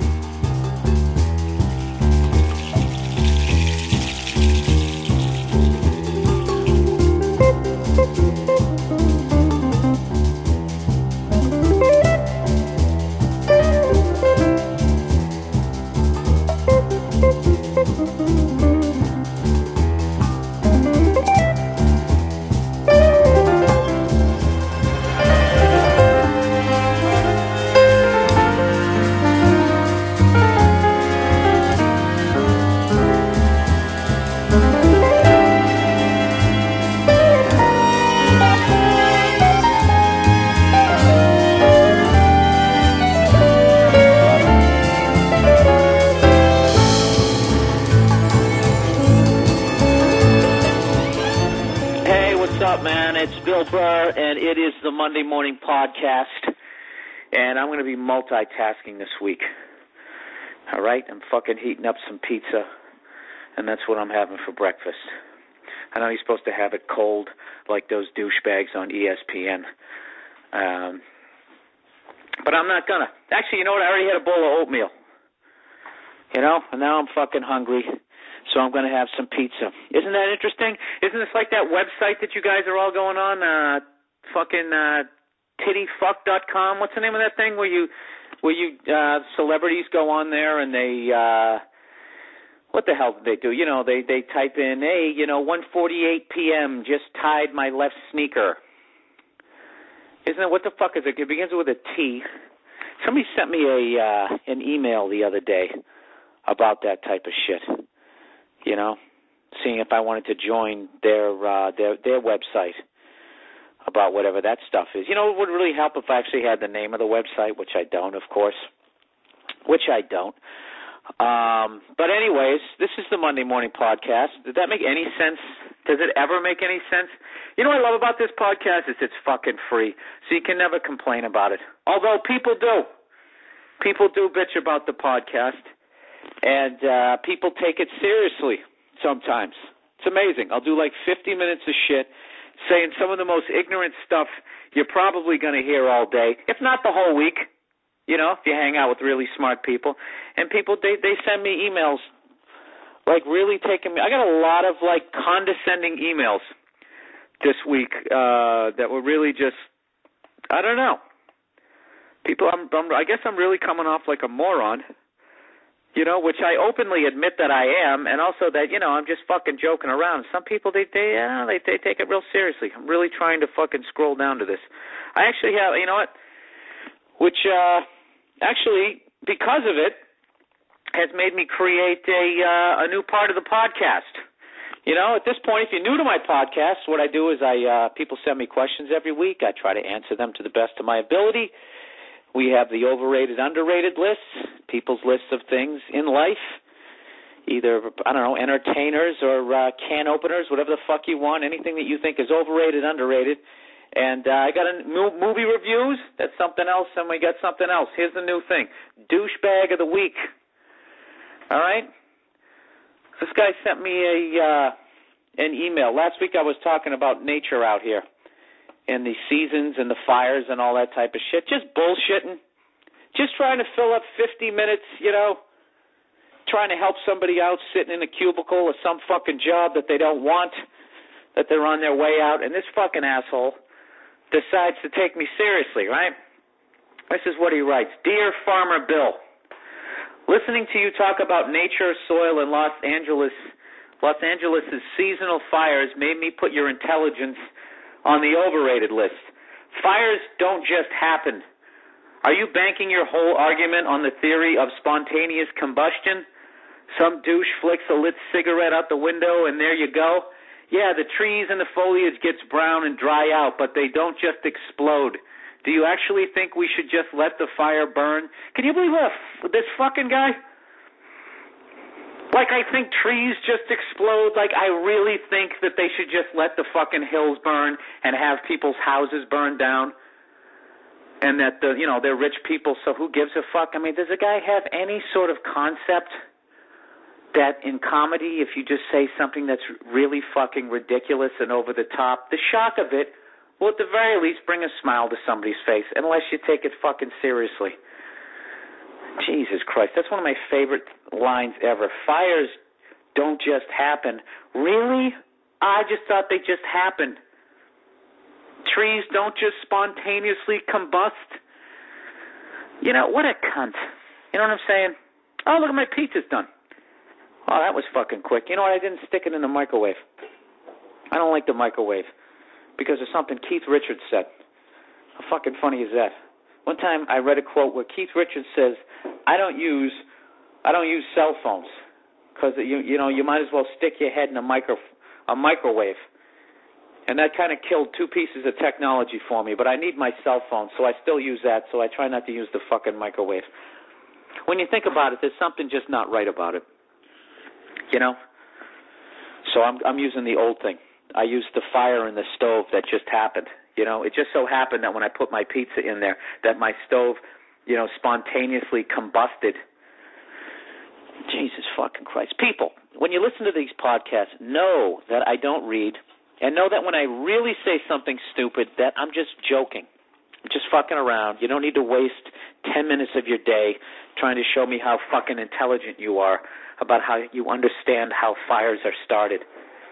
Monday Morning Podcast, and I'm going to be multitasking this week. All right? I'm fucking heating up some pizza, and that's what I'm having for breakfast. I know you're supposed to have it cold like those douchebags on ESPN, but I'm not going to. Actually, you know what? I already had a bowl of oatmeal, and now I'm fucking hungry, so I'm going to have some pizza. Isn't that interesting? Isn't this like that website that you guys are all going on, tittyfuck.com? What's the name of that thing where you celebrities go on there and they what the hell did they do? They type in, hey, 1:48 p.m. just tied my left sneaker. Isn't it, what the fuck is it? It begins with a T. Somebody sent me an email the other day about that type of shit. Seeing if I wanted to join their website about whatever that stuff is. It would really help if I actually had the name of the website, which I don't, of course. But anyways, this is the Monday Morning Podcast. Did that make any sense? Does it ever make any sense? You know what I love about this podcast is it's fucking free, so you can never complain about it. Although people do. People do bitch about the podcast, and people take it seriously sometimes. It's amazing. I'll do like 50 minutes of shit, saying some of the most ignorant stuff you're probably going to hear all day, if not the whole week, if you hang out with really smart people. And people, they send me emails, like really taking me. I got a lot of like condescending emails this week that were really just, I don't know. People, I guess I'm really coming off like a moron. Which I openly admit that I am, and also that, I'm just fucking joking around. Some people, they take it real seriously. I'm really trying to fucking scroll down to this. I actually have, which actually, because of it, has made me create a new part of the podcast. You know, at this point, if you're new to my podcast, what I do is people send me questions every week. I try to answer them to the best of my ability. We have the overrated, underrated lists, people's lists of things in life, either, I don't know, entertainers or can openers, whatever the fuck you want, anything that you think is overrated, underrated. And I got movie reviews. That's something else, and we got something else. Here's the new thing. Douchebag of the week. All right? This guy sent me an email. Last week I was talking about nature out here and the seasons and the fires and all that type of shit. Just bullshitting. Just trying to fill up 50 minutes, you know, trying to help somebody out sitting in a cubicle or some fucking job that they don't want, that they're on their way out. And this fucking asshole decides to take me seriously, right? This is what he writes. Dear Farmer Bill, listening to you talk about nature, soil, and Los Angeles' seasonal fires made me put your intelligence on the overrated list. Fires don't just happen. Are you banking your whole argument on the theory of spontaneous combustion? Some douche flicks a lit cigarette out the window and there you go. Yeah, the trees and the foliage gets brown and dry out, but they don't just explode. Do you actually think we should just let the fire burn? Can you believe this fucking guy? Like, I think trees just explode. Like, I really think that they should just let the fucking hills burn and have people's houses burned down. And that, they're rich people, so who gives a fuck? I mean, does a guy have any sort of concept that in comedy, if you just say something that's really fucking ridiculous and over the top, the shock of it will at the very least bring a smile to somebody's face, unless you take it fucking seriously. Jesus Christ, that's one of my favorite lines ever. Fires don't just happen. Really? I just thought they just happened. Trees don't just spontaneously combust. You know, what a cunt. You know what I'm saying? Oh, look, my pizza's done. Oh, that was fucking quick. You know what? I didn't stick it in the microwave. I don't like the microwave because of something Keith Richards said. How fucking funny is that? One time I read a quote where Keith Richards says, I don't use cell phones because you might as well stick your head in a microwave. And that kind of killed two pieces of technology for me. But I need my cell phone, so I still use that, so I try not to use the fucking microwave. When you think about it, there's something just not right about it. You know? So I'm using the old thing. I used the fire in the stove that just happened. You know, it just so happened that when I put my pizza in there, that my stove, spontaneously combusted. Jesus fucking Christ. People, when you listen to these podcasts, know that I don't read, and know that when I really say something stupid, that I'm just joking. I'm just fucking around. You don't need to waste 10 minutes of your day trying to show me how fucking intelligent you are about how you understand how fires are started.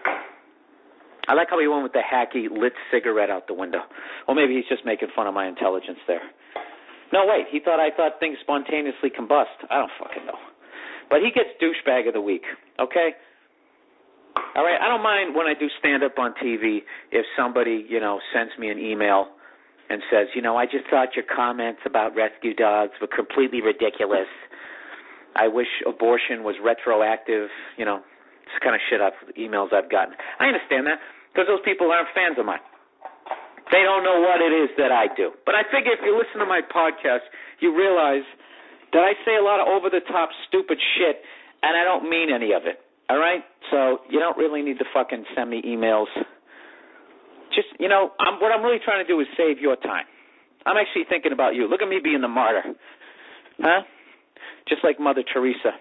I like how he went with the hacky lit cigarette out the window. Well, maybe he's just making fun of my intelligence there. No, wait, I thought things spontaneously combust. I don't fucking know. But he gets douchebag of the week, okay? All right, I don't mind when I do stand-up on TV if somebody, sends me an email and says, I just thought your comments about rescue dogs were completely ridiculous. I wish abortion was retroactive, It's the kind of emails I've gotten. I understand that because those people aren't fans of mine. They don't know what it is that I do. But I figure if you listen to my podcast, you realize that I say a lot of over-the-top stupid shit, and I don't mean any of it. All right? So you don't really need to fucking send me emails. Just, what I'm really trying to do is save your time. I'm actually thinking about you. Look at me being the martyr. Huh? Just like Mother Teresa.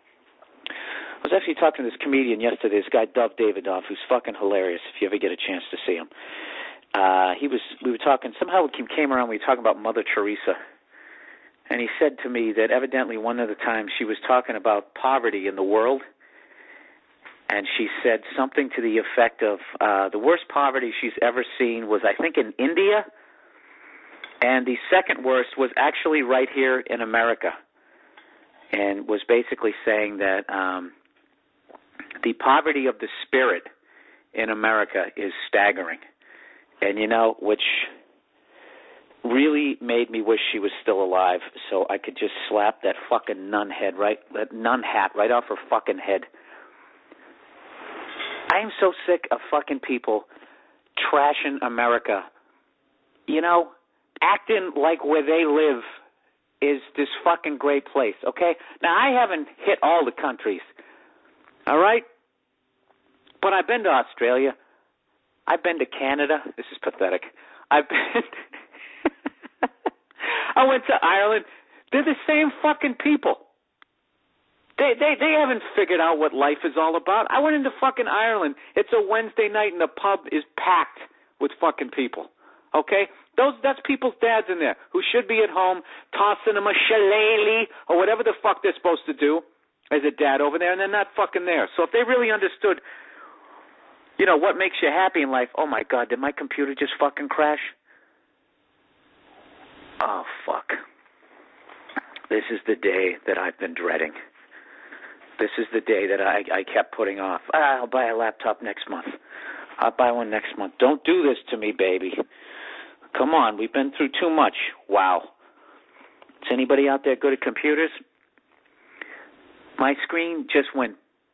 I was actually talking to this comedian yesterday, this guy Dov Davidoff, who's fucking hilarious if you ever get a chance to see him. We were talking, somehow it came around, we were talking about Mother Teresa. And he said to me that evidently one of the times she was talking about poverty in the world, and she said something to the effect of the worst poverty she's ever seen was, I think, in India, and the second worst was actually right here in America, and was basically saying that the poverty of the spirit in America is staggering. And, which really made me wish she was still alive so I could just slap that fucking nun hat right off her fucking head. I am so sick of fucking people trashing America. You know, acting like where they live is this fucking great place, okay? Now, I haven't hit all the countries, all right? But I've been to Australia. I've been to Canada. This is pathetic. I've been... I went to Ireland. They're the same fucking people. They haven't figured out what life is all about. I went into fucking Ireland. It's a Wednesday night and the pub is packed with fucking people, okay? That's people's dads in there who should be at home tossing them a shillelagh or whatever the fuck they're supposed to do as a dad over there, and they're not fucking there. So if they really understood, you know, what makes you happy in life, oh my God, did my computer just fucking crash? Oh, fuck. This is the day that I've been dreading. This is the day that I kept putting off. I'll buy a laptop next month. I'll buy one next month. Don't do this to me, baby. Come on, we've been through too much. Wow. Is anybody out there good at computers? My screen just went...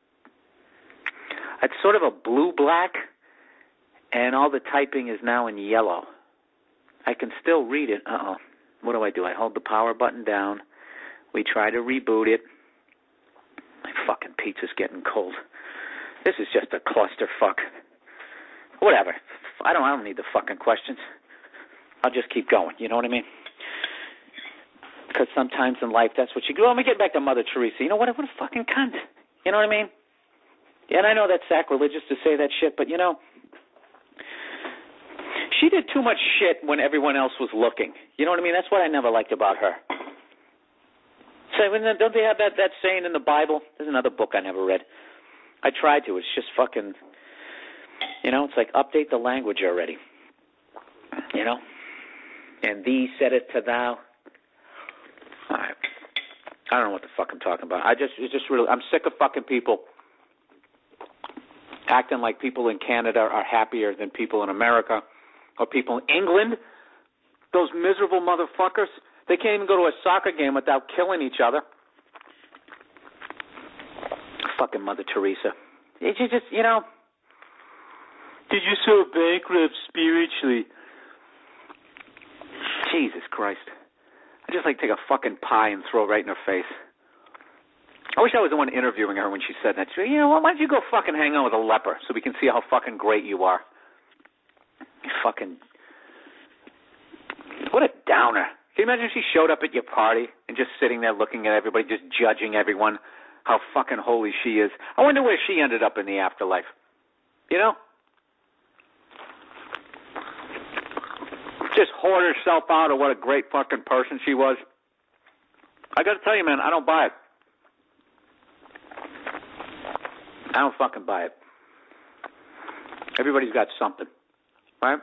It's sort of a blue-black, and all the typing is now in yellow. I can still read it. Uh-oh. What do? I hold the power button down. We try to reboot it. My fucking pizza's getting cold. This is just a clusterfuck. Whatever. I don't need the fucking questions. I'll just keep going. You know what I mean? Because sometimes in life, that's what you do. Let me get back to Mother Teresa. You know what? What a fucking cunt. You know what I mean? Yeah, and I know that's sacrilegious to say that shit, but you know, she did too much shit when everyone else was looking. You know what I mean? That's what I never liked about her. So, don't they have that saying in the Bible? There's another book I never read. I tried to. It's just fucking, you know, it's like update the language already. You know? And thee said it to thou. All right. I don't know what the fuck I'm talking about. I'm sick of fucking people acting like people in Canada are happier than people in America or people in England. Those miserable motherfuckers. They can't even go to a soccer game without killing each other. Fucking Mother Teresa. Did you just, you know, did you so bankrupt spiritually? Jesus Christ. I'd just like to take a fucking pie and throw it right in her face. I wish I was the one interviewing her when she said that. She said, you know what, why don't you go fucking hang out with a leper so we can see how fucking great you are? You fucking... What a downer. Can you imagine if she showed up at your party and just sitting there looking at everybody, just judging everyone, how fucking holy she is? I wonder where she ended up in the afterlife. You know? Just hoard herself out of what a great fucking person she was. I gotta tell you, man, I don't buy it. I don't fucking buy it. Everybody's got something, right?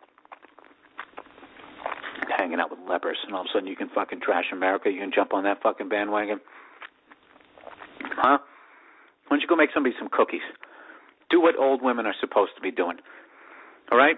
Hanging out with lepers, and all of a sudden you can fucking trash America. You can jump on that fucking bandwagon. Huh? Why don't you go make somebody some cookies? Do what old women are supposed to be doing. All right?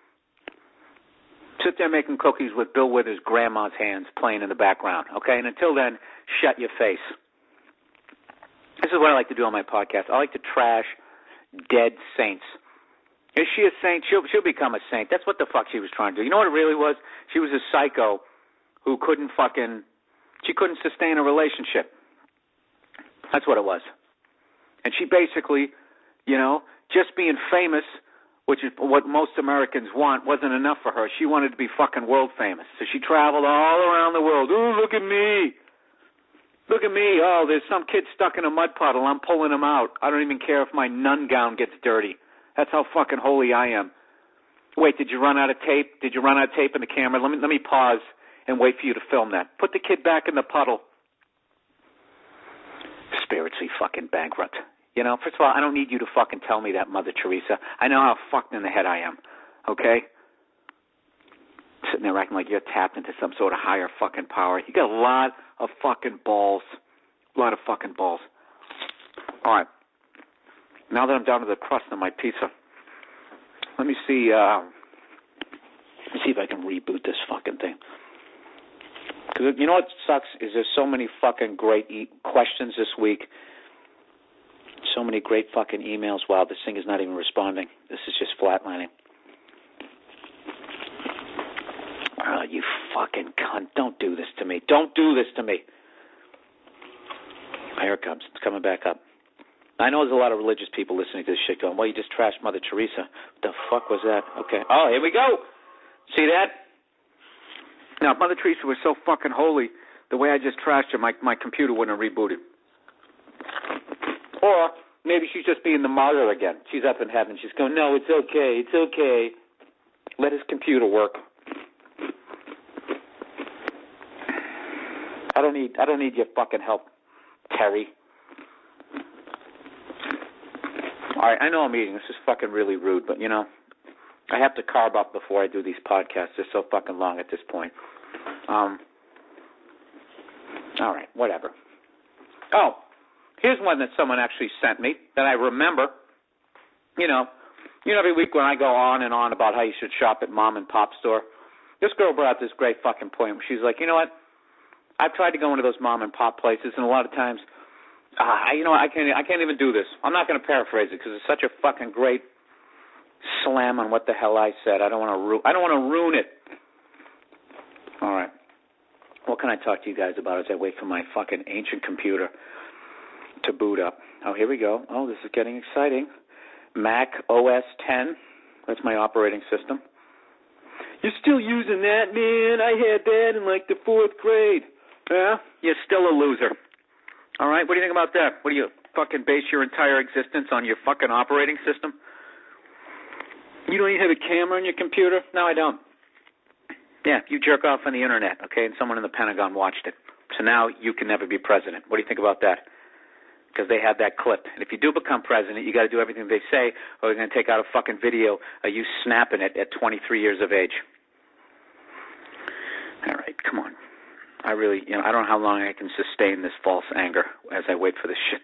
Sit there making cookies with Bill Withers' grandma's hands playing in the background, okay? And until then, shut your face. This is what I like to do on my podcast. I like to trash dead saints. Is she a saint? She'll become a saint. That's what the fuck she was trying to do. You know what it really was? She was a psycho who couldn't sustain a relationship. That's what it was. And she basically, you know, just being famous, which is what most Americans want, wasn't enough for her. She wanted to be fucking world famous. So she traveled all around the world. Ooh, look at me. Look at me. Oh, there's some kid stuck in a mud puddle. I'm pulling him out. I don't even care if my nun gown gets dirty. That's how fucking holy I am. Wait, did you run out of tape? Did you run out of tape in the camera? Let me pause and wait for you to film that. Put the kid back in the puddle. Spiritually fucking bankrupt. You know, first of all, I don't need you to fucking tell me that, Mother Teresa. I know how fucked in the head I am. Okay? Sitting there acting like you're tapped into some sort of higher fucking power. You got a lot of fucking balls. A lot of fucking balls. All right. Now that I'm down to the crust on my pizza, let me see if I can reboot this fucking thing. Because you know what sucks is there's so many fucking great questions this week. So many great fucking emails. Wow, this thing is not even responding. This is just flatlining. Oh, you fucking cunt. Don't do this to me. Don't do this to me. Here it comes. It's coming back up. I know there's a lot of religious people listening to this shit going, well, you just trashed Mother Teresa. What the fuck was that? Okay. Oh, here we go. See that? Now, if Mother Teresa was so fucking holy, the way I just trashed her, my computer wouldn't have rebooted. Or maybe she's just being the martyr again. She's up in heaven. She's going, no, it's okay. It's okay. Let his computer work. I don't need your fucking help, Terry. All right, I know I'm eating. This is fucking really rude, but, you know, I have to carb up before I do these podcasts. They're so fucking long at this point. All right, whatever. Oh, here's one that someone actually sent me that I remember. You know, every week when I go on and on about how you should shop at mom and pop store, this girl brought up this great fucking point. She's like, you know what? I've tried to go into those mom and pop places, and a lot of times, I can't even do this. I'm not going to paraphrase it because it's such a fucking great slam on what the hell I said. I don't want to ruin it. All right. What can I talk to you guys about as I wait for my fucking ancient computer to boot up? Oh, here we go. Oh, this is getting exciting. Mac OS 10. That's my operating system. You're still using that, man? I had that in like the 4th grade. Yeah? You're still a loser. All right? What do you think about that? What do you fucking base your entire existence on your fucking operating system? You don't even have a camera on your computer? No, I don't. Yeah, you jerk off on the internet, okay, and someone in the Pentagon watched it. So now you can never be president. What do you think about that? Because they had that clip. And if you do become president, you got to do everything they say, or they're going to take out a fucking video of you snapping it at 23 years of age. All right, come on. I really, I don't know how long I can sustain this false anger as I wait for this shit.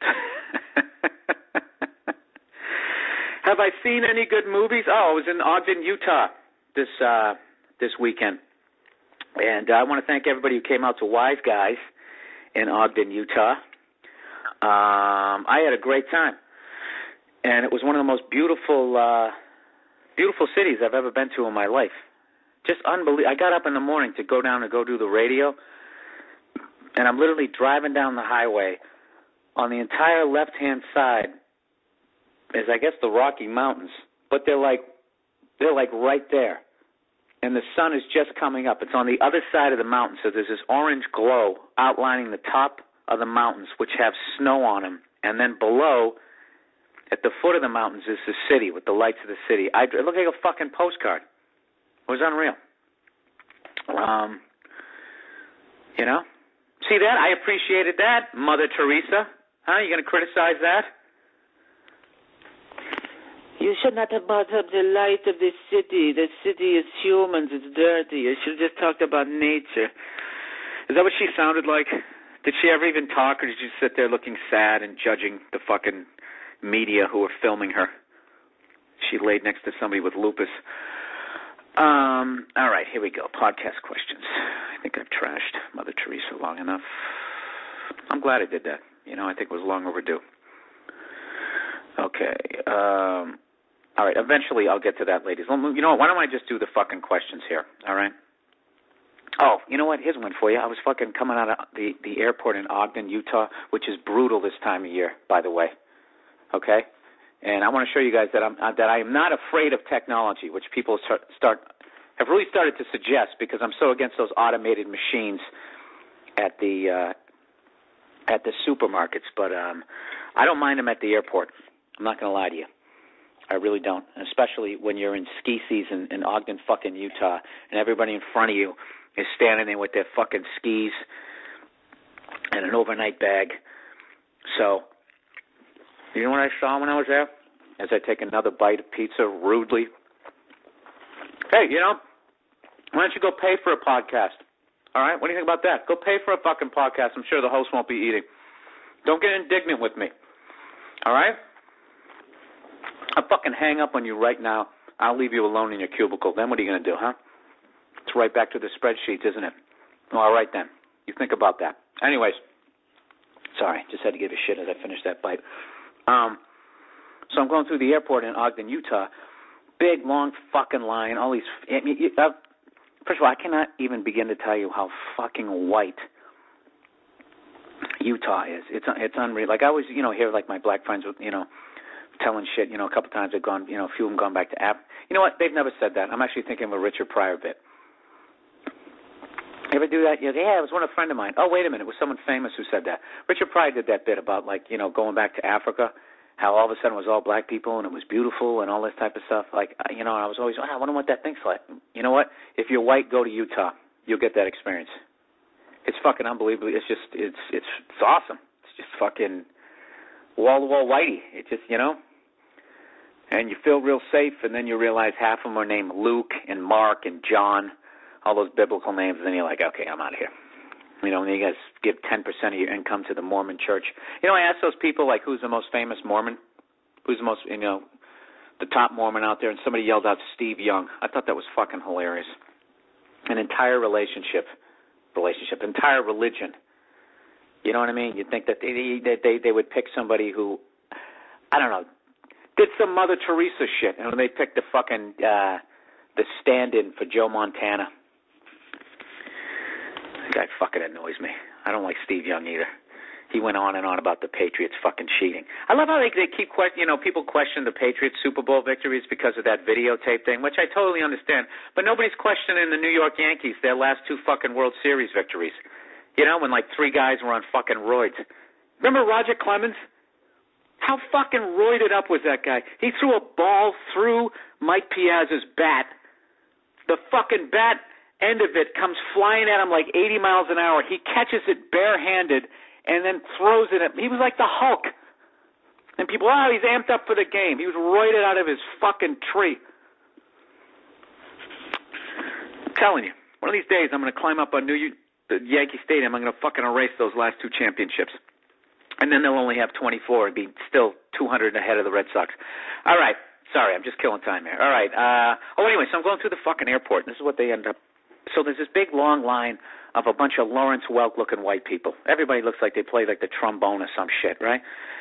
Have I seen any good movies? Oh, I was in Ogden, Utah this weekend. And I want to thank everybody who came out to Wise Guys in Ogden, Utah. I had a great time. And it was one of the most beautiful cities I've ever been to in my life. Just unbelievable. I got up in the morning to go down and go do the radio, and I'm literally driving down the highway. On the entire left-hand side is, I guess, the Rocky Mountains, but they're like right there. And the sun is just coming up. It's on the other side of the mountain, so there's this orange glow outlining the top of the mountains, which have snow on them. And then below, at the foot of the mountains, is the city with the lights of the city. It looked like a fucking postcard. It was unreal. See that? I appreciated that, Mother Teresa. Huh? You going to criticize that? You should not have brought up the light of the city. The city is humans. It's dirty. You should have just talked about nature. Is that what she sounded like? Did she ever even talk, or did she sit there looking sad and judging the fucking media who were filming her? She laid next to somebody with lupus. All right, here we go. Podcast questions. I think I've trashed Mother Teresa long enough. I'm glad I did that. I think it was long overdue. Okay. All right, eventually I'll get to that, ladies. You know what? Why don't I just do the fucking questions here, all right? Oh, you know what? Here's one for you. I was fucking coming out of the airport in Ogden, Utah, which is brutal this time of year, by the way. Okay? And I want to show you guys that I am not afraid of technology, which people have really started to suggest because I'm so against those automated machines at the supermarkets. But I don't mind them at the airport. I'm not going to lie to you. I really don't, especially when you're in ski season in Ogden, fucking Utah, and everybody in front of you is standing there with their fucking skis and an overnight bag. So, you know what I saw when I was there? As I take another bite of pizza rudely. Hey, why don't you go pay for a podcast? All right? What do you think about that? Go pay for a fucking podcast. I'm sure the host won't be eating. Don't get indignant with me. All right? I'll fucking hang up on you right now. I'll leave you alone in your cubicle. Then what are you going to do, huh? It's right back to the spreadsheets, isn't it? Well, all right, then. You think about that. Anyways, sorry. Just had to give you shit as I finished that bite. So I'm going through the airport in Ogden, Utah. Big, long fucking line. All these. First of all, I cannot even begin to tell you how fucking white Utah is. It's unreal. Like I always, hear like my black friends, telling shit. A couple times they've gone. A few of them gone back to Africa. You know what? They've never said that. I'm actually thinking of a Richard Pryor bit. You ever do that? Yeah, it was a friend of mine. Oh, wait a minute. It was someone famous who said that. Richard Pryor did that bit about, going back to Africa, how all of a sudden it was all black people and it was beautiful and all this type of stuff. I was always, I wonder what that thing's like. You know what? If you're white, go to Utah. You'll get that experience. It's fucking unbelievable. It's just, it's awesome. It's just fucking wall-to-wall whitey. It's just, and you feel real safe, and then you realize half of them are named Luke and Mark and John, all those biblical names, and then you're like, okay, I'm out of here. When you guys give 10% of your income to the Mormon church. I asked those people, who's the most famous Mormon? Who's the most, the top Mormon out there? And somebody yelled out Steve Young. I thought that was fucking hilarious. An entire relationship, entire religion. You know what I mean? You'd think that they would pick somebody who, I don't know, did some Mother Teresa shit. And when they picked the fucking, the stand-in for Joe Montana. That guy fucking annoys me. I don't like Steve Young either. He went on and on about the Patriots fucking cheating. I love how they keep people question the Patriots Super Bowl victories because of that videotape thing, which I totally understand. But nobody's questioning the New York Yankees, their last two fucking World Series victories. When three guys were on fucking roids. Remember Roger Clemens? How fucking roided up was that guy? He threw a ball through Mike Piazza's bat. The fucking bat end of it comes flying at him like 80 miles an hour. He catches it barehanded and then throws it at him. He was like the Hulk. And people, he's amped up for the game. He was roided out of his fucking tree. I'm telling you, one of these days I'm going to climb up on the Yankee Stadium. I'm going to fucking erase those last two championships. And then they'll only have 24 and be still 200 ahead of the Red Sox. All right. Sorry, I'm just killing time here. All right. Anyway, so I'm going through the fucking airport. And this is what they end up. So there's this big long line of a bunch of Lawrence Welk-looking white people. Everybody looks like they play like the trombone or some shit, right?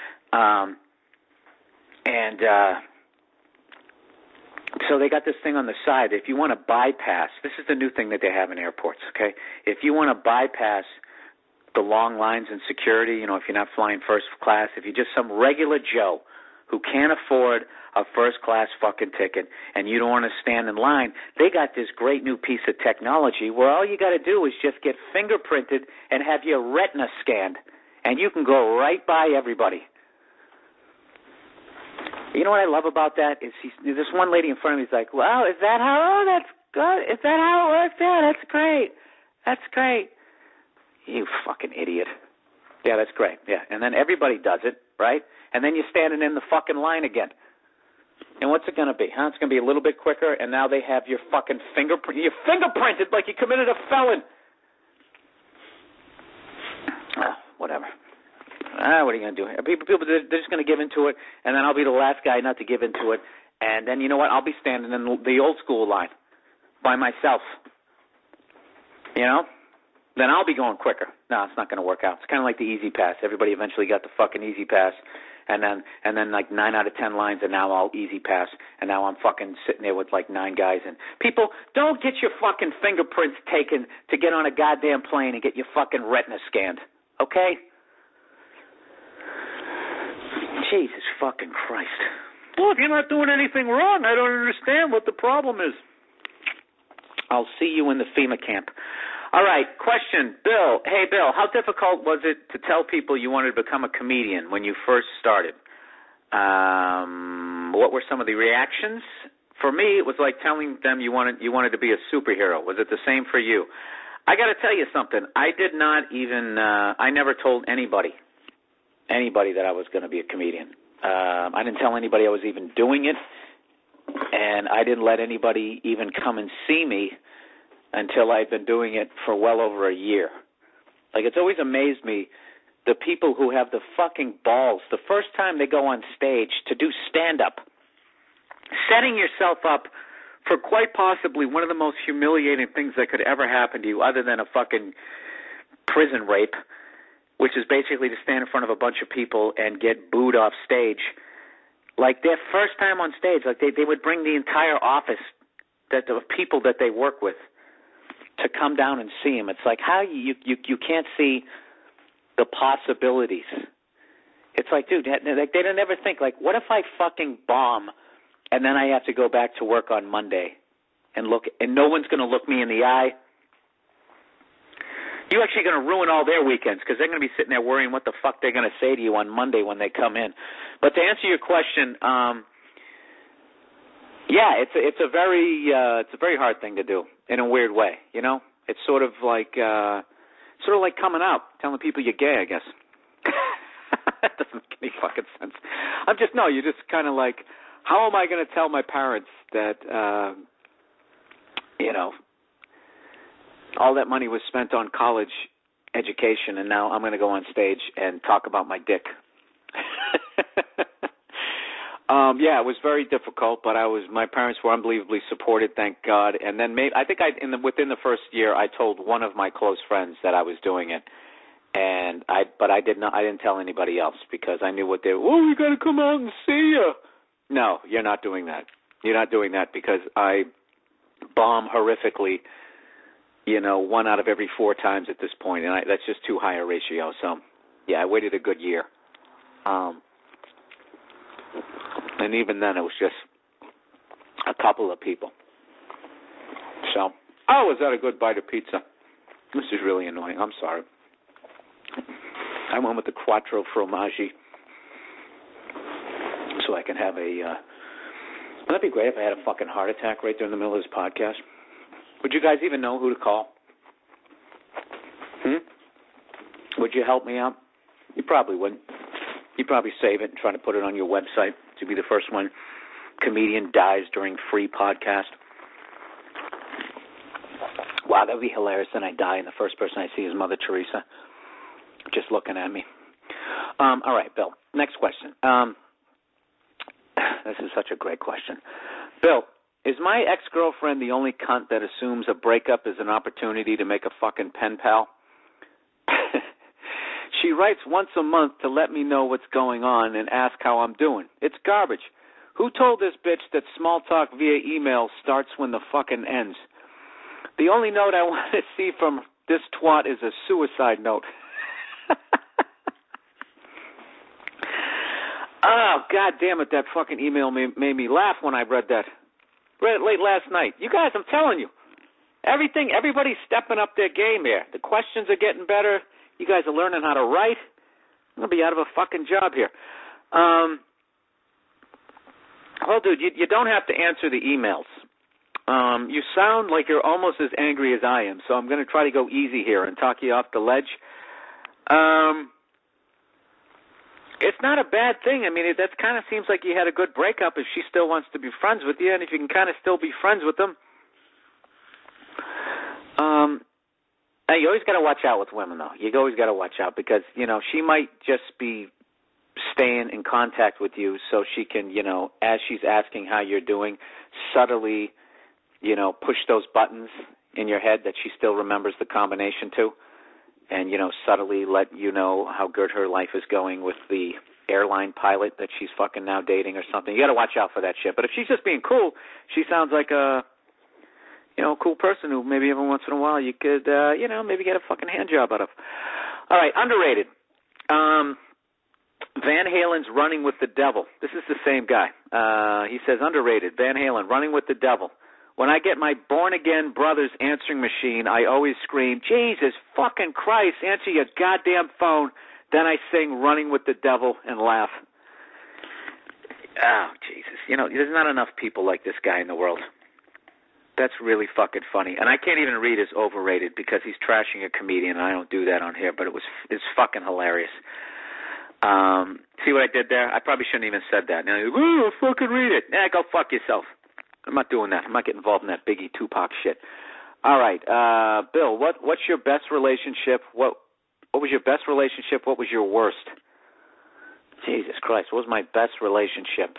So they got this thing on the side. If you want to bypass, this is the new thing that they have in airports, okay? If you want to bypass the long lines in security, if you're not flying first class, if you're just some regular Joe who can't afford a first-class fucking ticket and you don't want to stand in line, they got this great new piece of technology where all you got to do is just get fingerprinted and have your retina scanned, and you can go right by everybody. You know what I love about that is this one lady in front of me is like, well, is that how? Oh, that's good. Is that how it works? Yeah, that's great. That's great. You fucking idiot. Yeah, that's great. Yeah, and then everybody does it, right? And then you're standing in the fucking line again. And what's it going to be? It's going to be a little bit quicker, and now they have your fucking fingerprint. You're fingerprinted like you committed a felon. Whatever. What are you going to do? People, they're just going to give into it, and then I'll be the last guy not to give into it. And then, you know what? I'll be standing in the old school line by myself. Then I'll be going quicker. No, it's not going to work out. It's kind of like the Easy Pass. Everybody eventually got the fucking Easy Pass, and then like 9 out of 10 lines are now all Easy Pass, and now I'm fucking sitting there with like 9 guys. And people, don't get your fucking fingerprints taken to get on a goddamn plane and get your fucking retina scanned, okay? Jesus fucking Christ. Well, if you're not doing anything wrong, I don't understand what the problem is. I'll see you in the FEMA camp. All right, question, Bill. Hey, Bill, how difficult was it to tell people you wanted to become a comedian when you first started? What were some of the reactions? For me, it was like telling them you wanted to be a superhero. Was it the same for you? I got to tell you something. I did not even I never told anybody that I was going to be a comedian. I didn't tell anybody I was even doing it, and I didn't let anybody even come and see me until I'd been doing it for well over a year. Like, it's always amazed me, the people who have the fucking balls, the first time they go on stage to do stand-up, setting yourself up for quite possibly one of the most humiliating things that could ever happen to you other than a fucking prison rape, which is basically to stand in front of a bunch of people and get booed off stage. Like their first time on stage, like they would bring the entire office of people that they work with to come down and see him. It's like how you can't see the possibilities. It's like, dude, like they don't ever think, like, what if I fucking bomb and then I have to go back to work on Monday and no one's going to look me in the eye? You're actually going to ruin all their weekends because they're going to be sitting there worrying what the fuck they're going to say to you on Monday when they come in. But to answer your question, yeah, it's a very hard thing to do in a weird way. You know, it's sort of like coming out, telling people you're gay. I guess that doesn't make any fucking sense. You're just kind of like, how am I going to tell my parents that you know, all that money was spent on college education, and now I'm going to go on stage and talk about my dick. Yeah, it was very difficult, but my parents were unbelievably supportive, thank God. And then within the first year, I told one of my close friends that I was doing it, but I didn't tell anybody else because I knew we got to come out and see you. No, you're not doing that. You're not doing that because I bomb horrifically, 1 out of every 4 times at this point, and that's just too high a ratio. So, yeah, I waited a good year. And even then, it was just a couple of people. So, was that a good bite of pizza? This is really annoying. I'm sorry. I went with the Quattro Formaggi so I can have wouldn't that be great if I had a fucking heart attack right there in the middle of this podcast? Would you guys even know who to call? Would you help me out? You probably wouldn't. You'd probably save it and try to put it on your website to be the first one. Comedian dies during free podcast. Wow, that would be hilarious. Then I die and the first person I see is Mother Teresa just looking at me. All right, Bill. Next question. This is such a great question. Bill, is my ex-girlfriend the only cunt that assumes a breakup is an opportunity to make a fucking pen pal? She writes once a month to let me know what's going on and ask how I'm doing. It's garbage. Who told this bitch that small talk via email starts when the fucking ends? The only note I want to see from this twat is a suicide note. Oh, God damn it, that fucking email made me laugh when I read that. Read it late last night. You guys, I'm telling you, everybody's stepping up their game here. The questions are getting better. You guys are learning how to write. I'm going to be out of a fucking job here. Well, dude, you don't have to answer the emails. You sound like you're almost as angry as I am, so I'm going to try to go easy here and talk you off the ledge. It's not a bad thing. I mean, that kind of seems like you had a good breakup if she still wants to be friends with you, and if you can kind of still be friends with them. You always got to watch out with women, though. You always got to watch out because, she might just be staying in contact with you so she can, as she's asking how you're doing, subtly, push those buttons in your head that she still remembers the combination to and, subtly let you know how good her life is going with the airline pilot that she's fucking now dating or something. You got to watch out for that shit. But if she's just being cool, she sounds like a cool person who maybe every once in a while you could, maybe get a fucking hand job out of. All right, underrated. Van Halen's Running with the Devil. This is the same guy. He says, underrated, Van Halen, Running with the Devil. When I get my born-again brother's answering machine, I always scream, Jesus fucking Christ, answer your goddamn phone. Then I sing Running with the Devil and laugh. Oh, Jesus. There's not enough people like this guy in the world. That's really fucking funny. And I can't even read his overrated because he's trashing a comedian, and I don't do that on here, but it's fucking hilarious. See what I did there? I probably shouldn't even said that. Now, fucking read it. Go fuck yourself. I'm not doing that. I'm not getting involved in that Biggie Tupac shit. All right, Bill, what's your best relationship? What was your best relationship? What was your worst? Jesus Christ, what was my best relationship?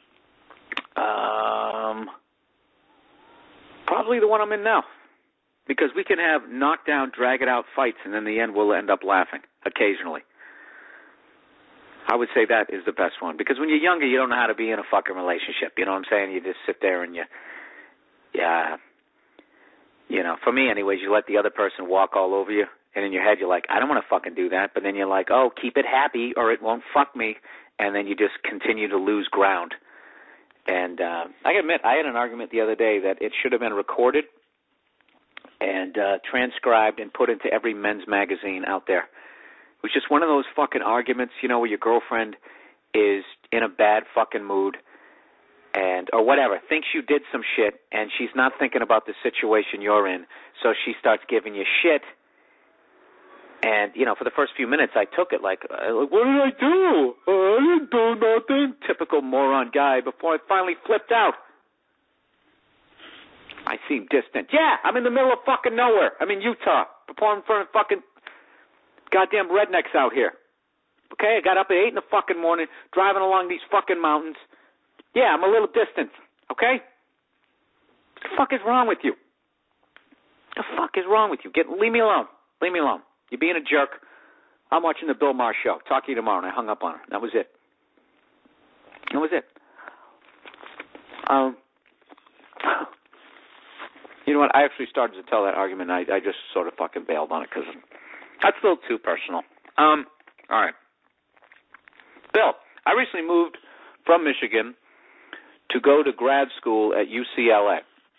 Probably the one I'm in now. Because we can have knockdown, drag-it-out fights, and in the end we'll end up laughing occasionally. I would say that is the best one. Because when you're younger, you don't know how to be in a fucking relationship. You know what I'm saying? You just sit there and for me anyways, you let the other person walk all over you. And in your head, you're like, I don't want to fucking do that. But then you're like, oh, keep it happy or it won't fuck me. And then you just continue to lose ground. And I admit, I had an argument the other day that it should have been recorded and transcribed and put into every men's magazine out there. It was just one of those fucking arguments, where your girlfriend is in a bad fucking mood or whatever, thinks you did some shit, and she's not thinking about the situation you're in, so she starts giving you shit. And, for the first few minutes, I took it like, what did I do? I didn't do nothing. Typical moron guy before I finally flipped out. I seem distant. Yeah, I'm in the middle of fucking nowhere. I'm in Utah, performing in front of fucking goddamn rednecks out here. Okay, I got up at 8 in the fucking morning, driving along these fucking mountains. Yeah, I'm a little distant, okay? What the fuck is wrong with you? What the fuck is wrong with you? Leave me alone. Leave me alone. You're being a jerk. I'm watching the Bill Maher show. Talk to you tomorrow. And I hung up on her. That was it. That was it. You know what? I actually started to tell that argument. I just sort of fucking bailed on it because that's a little too personal. All right. Bill, I recently moved from Michigan to go to grad school at UCLA.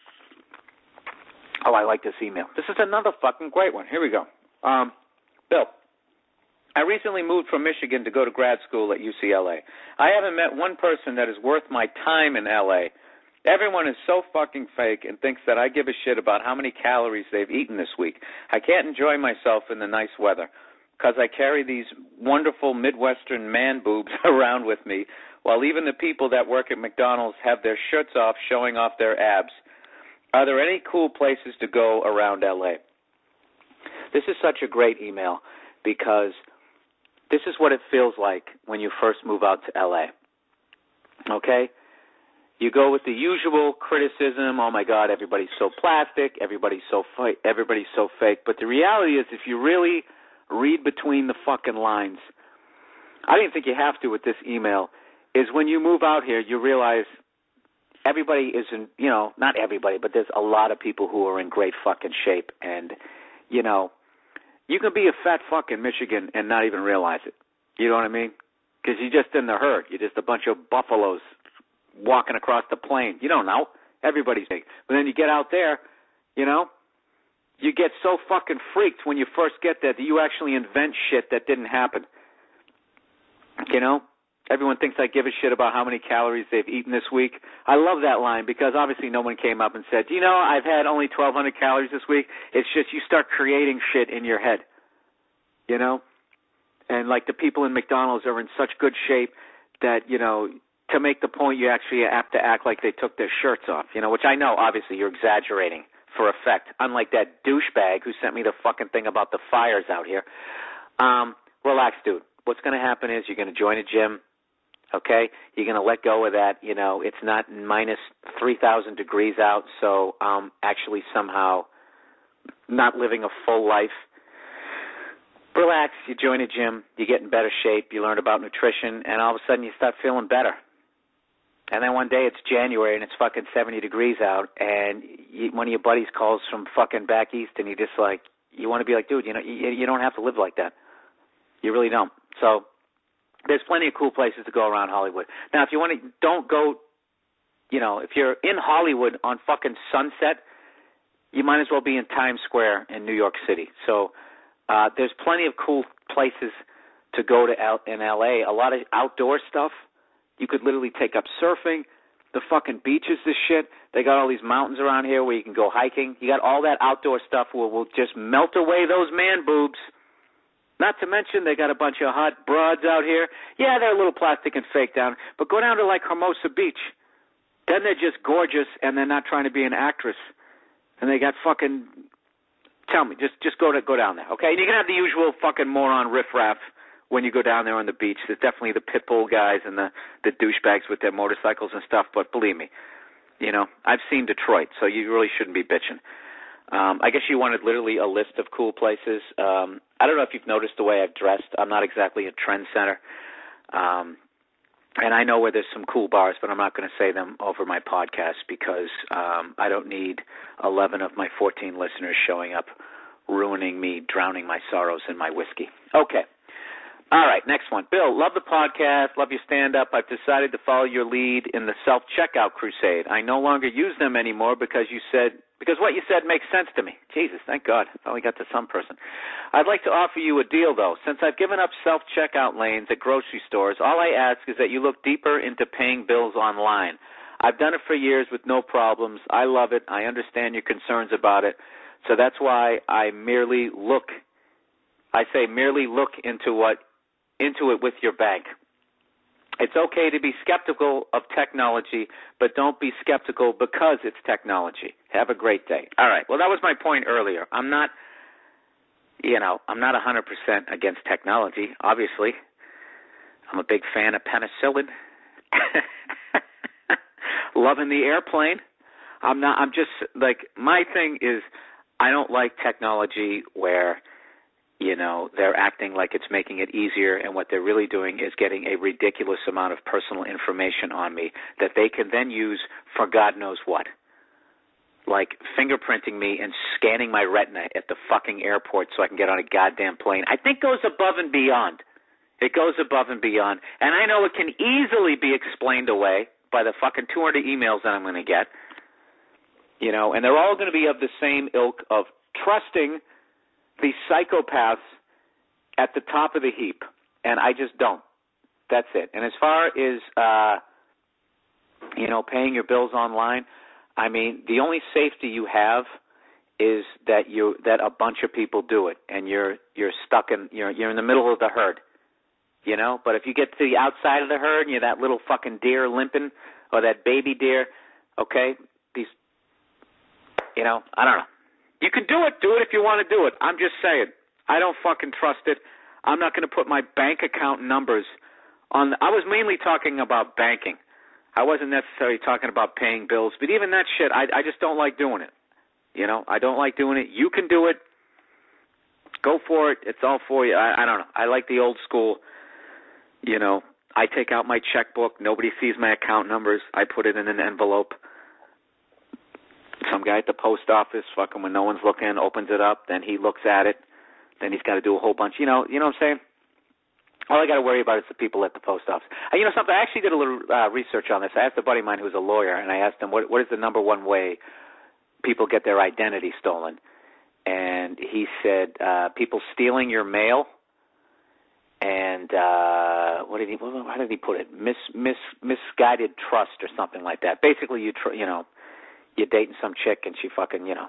Oh, I like this email. This is another fucking great one. Here we go. Bill, I recently moved from Michigan to go to grad school at UCLA. I haven't met one person that is worth my time in LA. Everyone is so fucking fake and thinks that I give a shit about how many calories they've eaten this week. I can't enjoy myself in the nice weather because I carry these wonderful Midwestern man boobs around with me, while even the people that work at McDonald's have their shirts off showing off their abs. Are there any cool places to go around LA? This is such a great email because this is what it feels like when you first move out to LA. Okay? You go with the usual criticism, oh my God, everybody's so plastic, everybody's so fake. But the reality is, if you really read between the fucking lines, I didn't think you have to with this email, is when you move out here, you realize everybody isn't, not everybody, but there's a lot of people who are in great fucking shape. And, you can be a fat fuck in Michigan and not even realize it. You know what I mean? Because you're just in the herd. You're just a bunch of buffaloes walking across the plain. You don't know. Everybody's big. But then you get out there, you get so fucking freaked when you first get there that you actually invent shit that didn't happen. Everyone thinks I give a shit about how many calories they've eaten this week. I love that line because obviously no one came up and said, I've had only 1,200 calories this week. It's just you start creating shit in your head, And like the people in McDonald's are in such good shape that, to make the point, you actually have to act like they took their shirts off, which I know, obviously, you're exaggerating for effect, unlike that douchebag who sent me the fucking thing about the fires out here. Relax, dude. What's going to happen is you're going to join a gym, okay? You're going to let go of that. It's not minus 3,000 degrees out, so actually somehow not living a full life. Relax. You join a gym. You get in better shape. You learn about nutrition, and all of a sudden you start feeling better. And then one day it's January and it's fucking 70 degrees out, and one of your buddies calls from fucking back east, and you just you want to be like, dude, you don't have to live like that. You really don't. So there's plenty of cool places to go around Hollywood. Now, if you want to, don't go, if you're in Hollywood on fucking Sunset, you might as well be in Times Square in New York City. So there's plenty of cool places to go to in L.A., a lot of outdoor stuff. You could literally take up surfing. The fucking beaches, this shit. They got all these mountains around here where you can go hiking. You got all that outdoor stuff where we'll just melt away those man boobs. Not to mention they got a bunch of hot broads out here. Yeah, they're a little plastic and fake down, but go down to like Hermosa Beach. Then they're just gorgeous and they're not trying to be an actress. And they got fucking, tell me, just go down there, okay? And you can have the usual fucking moron riffraff when you go down there on the beach. There's definitely the pit bull guys and the douchebags with their motorcycles and stuff, but believe me, I've seen Detroit, so you really shouldn't be bitching. I guess you wanted literally a list of cool places. I don't know if you've noticed the way I've dressed. I'm not exactly a trendsetter. And I know where there's some cool bars, but I'm not going to say them over my podcast because I don't need 11 of my 14 listeners showing up, ruining me, drowning my sorrows in my whiskey. Okay. All right, next one. Bill, love the podcast, love your stand-up. I've decided to follow your lead in the self-checkout crusade. I no longer use them anymore because what you said makes sense to me. Jesus, thank God. Finally got to some person. I'd like to offer you a deal, though. Since I've given up self-checkout lanes at grocery stores, all I ask is that you look deeper into paying bills online. I've done it for years with no problems. I love it. I understand your concerns about it. So that's why I merely look into it with your bank. It's okay to be skeptical of technology, but don't be skeptical because it's technology. Have a great day. All right. Well, that was my point earlier. I'm not 100% against technology, obviously. I'm a big fan of penicillin. Loving the airplane. I'm just like, my thing is I don't like technology where they're acting like it's making it easier, and what they're really doing is getting a ridiculous amount of personal information on me that they can then use for God knows what. Like fingerprinting me and scanning my retina at the fucking airport so I can get on a goddamn plane. I think goes above and beyond. It goes above and beyond. And I know it can easily be explained away by the fucking 200 emails that I'm going to get. And they're all going to be of the same ilk of trusting the psychopaths at the top of the heap, and I just don't. That's it. And as far as paying your bills online, I mean, the only safety you have is that a bunch of people do it, and you're stuck you're in the middle of the herd, But if you get to the outside of the herd and you're that little fucking deer limping, or that baby deer, okay, I don't know. You can do it. Do it if you want to do it. I'm just saying. I don't fucking trust it. I'm not going to put my bank account numbers on. I was mainly talking about banking. I wasn't necessarily talking about paying bills. But even that shit, I just don't like doing it. I don't like doing it. You can do it. Go for it. It's all for you. I don't know. I like the old school. I take out my checkbook. Nobody sees my account numbers. I put it in an envelope. Some guy at the post office, fucking when no one's looking, opens it up. Then he looks at it. Then he's got to do a whole bunch. You know what I'm saying? All I got to worry about is the people at the post office. Something. I actually did a little research on this. I asked a buddy of mine who's a lawyer, and I asked him what is the number one way people get their identity stolen. And he said people stealing your mail. And how did he put it? Misguided trust or something like that. Basically, you're dating some chick and she fucking, you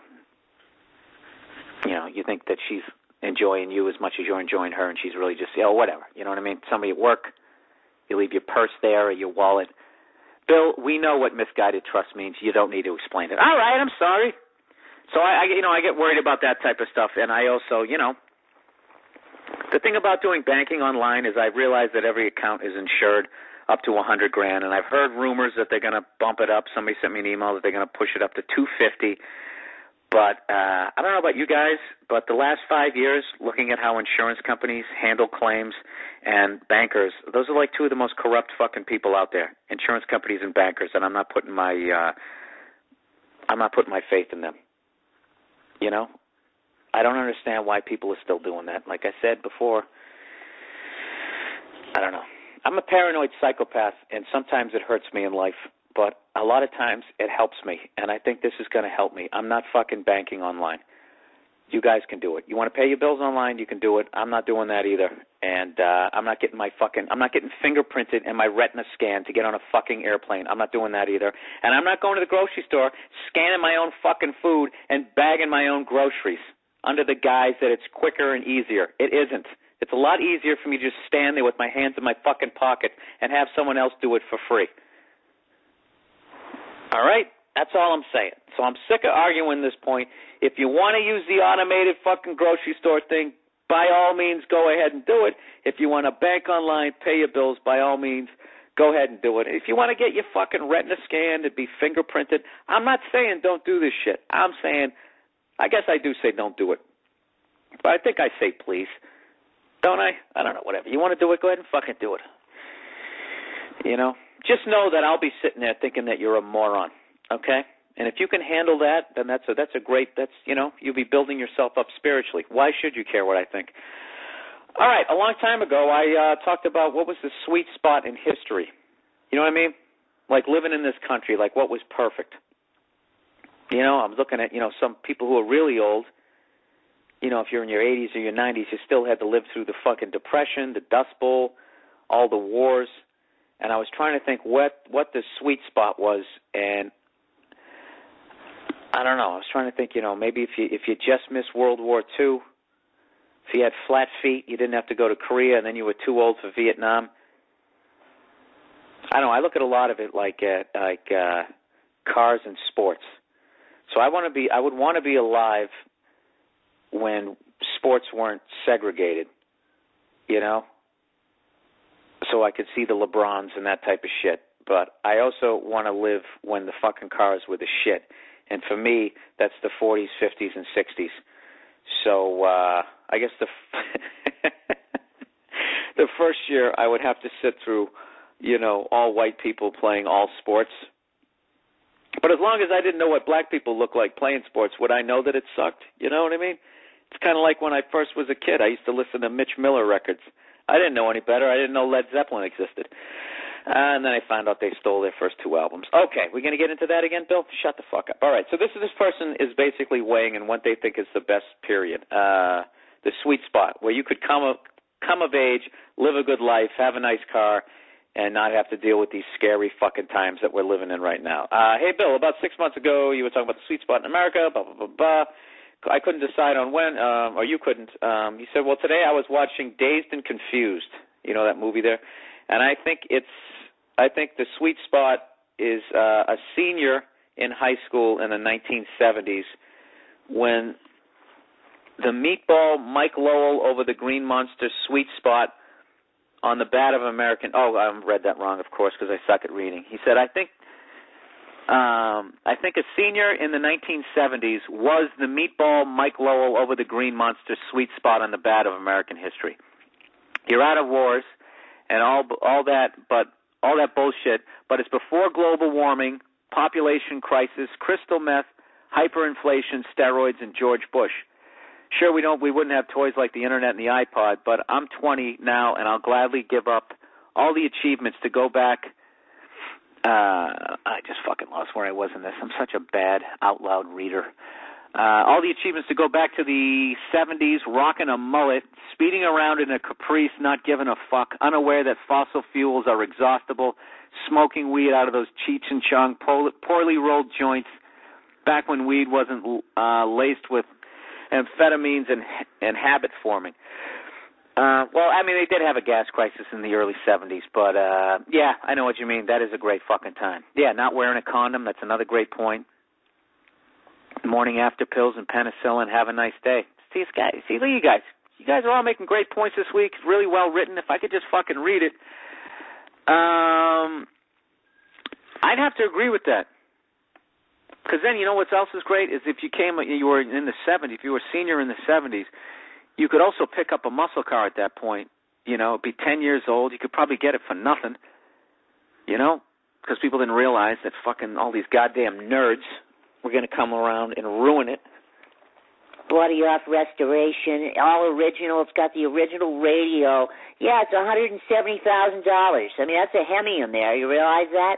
think that she's enjoying you as much as you're enjoying her, and she's really just, whatever. You know what I mean? Somebody at work, you leave your purse there or your wallet. Bill, we know what misguided trust means. You don't need to explain it. All right, I'm sorry. So I get worried about that type of stuff, and I also, the thing about doing banking online is I've realized that every account is insured up to $100,000, and I've heard rumors that they're going to bump it up. Somebody sent me an email that they're going to push it up to $250,000. But I don't know about you guys, but the last 5 years, looking at how insurance companies handle claims and bankers, those are like two of the most corrupt fucking people out there. Insurance companies and bankers, and I'm not putting my faith in them. I don't understand why people are still doing that. Like I said before, I don't know. I'm a paranoid psychopath, and sometimes it hurts me in life, but a lot of times it helps me, and I think this is going to help me. I'm not fucking banking online. You guys can do it. You want to pay your bills online, you can do it. I'm not doing that either, and I'm not getting fingerprinted and my retina scanned to get on a fucking airplane. I'm not doing that either, and I'm not going to the grocery store, scanning my own fucking food and bagging my own groceries under the guise that it's quicker and easier. It isn't. It's a lot easier for me to just stand there with my hands in my fucking pocket and have someone else do it for free. All right? That's all I'm saying. So I'm sick of arguing this point. If you want to use the automated fucking grocery store thing, by all means, go ahead and do it. If you want to bank online, pay your bills, by all means, go ahead and do it. If you want to get your fucking retina scanned and be fingerprinted, I'm not saying don't do this shit. I'm saying I guess I do say don't do it. But I think I say please. Don't I? I don't know, whatever. You want to do it, go ahead and fucking do it. You know? Just know that I'll be sitting there thinking that you're a moron, okay? And if you can handle that, then that's a great, you'll be building yourself up spiritually. Why should you care what I think? All right, a long time ago, I talked about what was the sweet spot in history. You know what I mean? Like living in this country, like what was perfect. You know, I'm looking at, some people who are really old. You know, if you're in your 80s or your 90s, you still had to live through the fucking Depression, the Dust Bowl, all the wars. And I was trying to think what the sweet spot was, and I don't know. I was trying to think, maybe if you just missed World War II, if you had flat feet, you didn't have to go to Korea, and then you were too old for Vietnam. I don't know. I look at a lot of it like cars and sports. So I would want to be alive when sports weren't segregated, so I could see the LeBrons and that type of shit. But I also want to live when the fucking cars were the shit. And for me, that's the 40s, 50s, and 60s. So I guess the first year I would have to sit through, all white people playing all sports. But as long as I didn't know what black people looked like playing sports, would I know that it sucked? You know what I mean? It's kind of like when I first was a kid. I used to listen to Mitch Miller records. I didn't know any better. I didn't know Led Zeppelin existed. And then I found out they stole their first 2 albums. Okay, we're going to get into that again, Bill? Shut the fuck up. All right, so this person is basically weighing in what they think is the best period, the sweet spot, where you could come of age, live a good life, have a nice car, and not have to deal with these scary fucking times that we're living in right now. Hey, Bill, about 6 months ago, you were talking about the sweet spot in America, blah, blah, blah, blah. I couldn't decide on when, or you couldn't. You said, well, today I was watching Dazed and Confused. You know that movie there? And I think the sweet spot is a senior in high school in the 1970s when the meatball Mike Lowell over the Green Monster sweet spot on the bat of American. Oh, I read that wrong, of course, because I suck at reading. He said, I think a senior in the 1970s was the meatball Mike Lowell over the Green Monster sweet spot on the bat of American history. You're out of wars and all that bullshit, but it's before global warming, population crisis, crystal meth, hyperinflation, steroids, and George Bush. Sure, we wouldn't have toys like the internet and the iPod, but I'm 20 now, and I'll gladly give up all the achievements to go back. I just fucking lost where I was in this. I'm such a bad out loud reader. All the achievements to go back to the 70s, rocking a mullet, speeding around in a Caprice, not giving a fuck, unaware that fossil fuels are exhaustible, smoking weed out of those Cheech and Chong poorly rolled joints, back when weed wasn't laced with amphetamines and habit forming. Well, I mean, they did have a gas crisis in the early 70s, but yeah, I know what you mean. That is a great fucking time. Yeah, not wearing a condom, that's another great point. Morning after pills and penicillin, have a nice day. See, look at you guys. You guys are all making great points this week. It's really well written. If I could just fucking read it. I'd have to agree with that. Because then, you know what else is great? Is if you were in the 70s, if you were a senior in the 70s, you could also pick up a muscle car at that point. You know, be 10 years old. You could probably get it for nothing. You know? Because people didn't realize that fucking all these goddamn nerds were going to come around and ruin it. Bloody Off Restoration, all original. It's got the original radio. Yeah, it's $170,000. I mean, that's a Hemi in there. You realize that?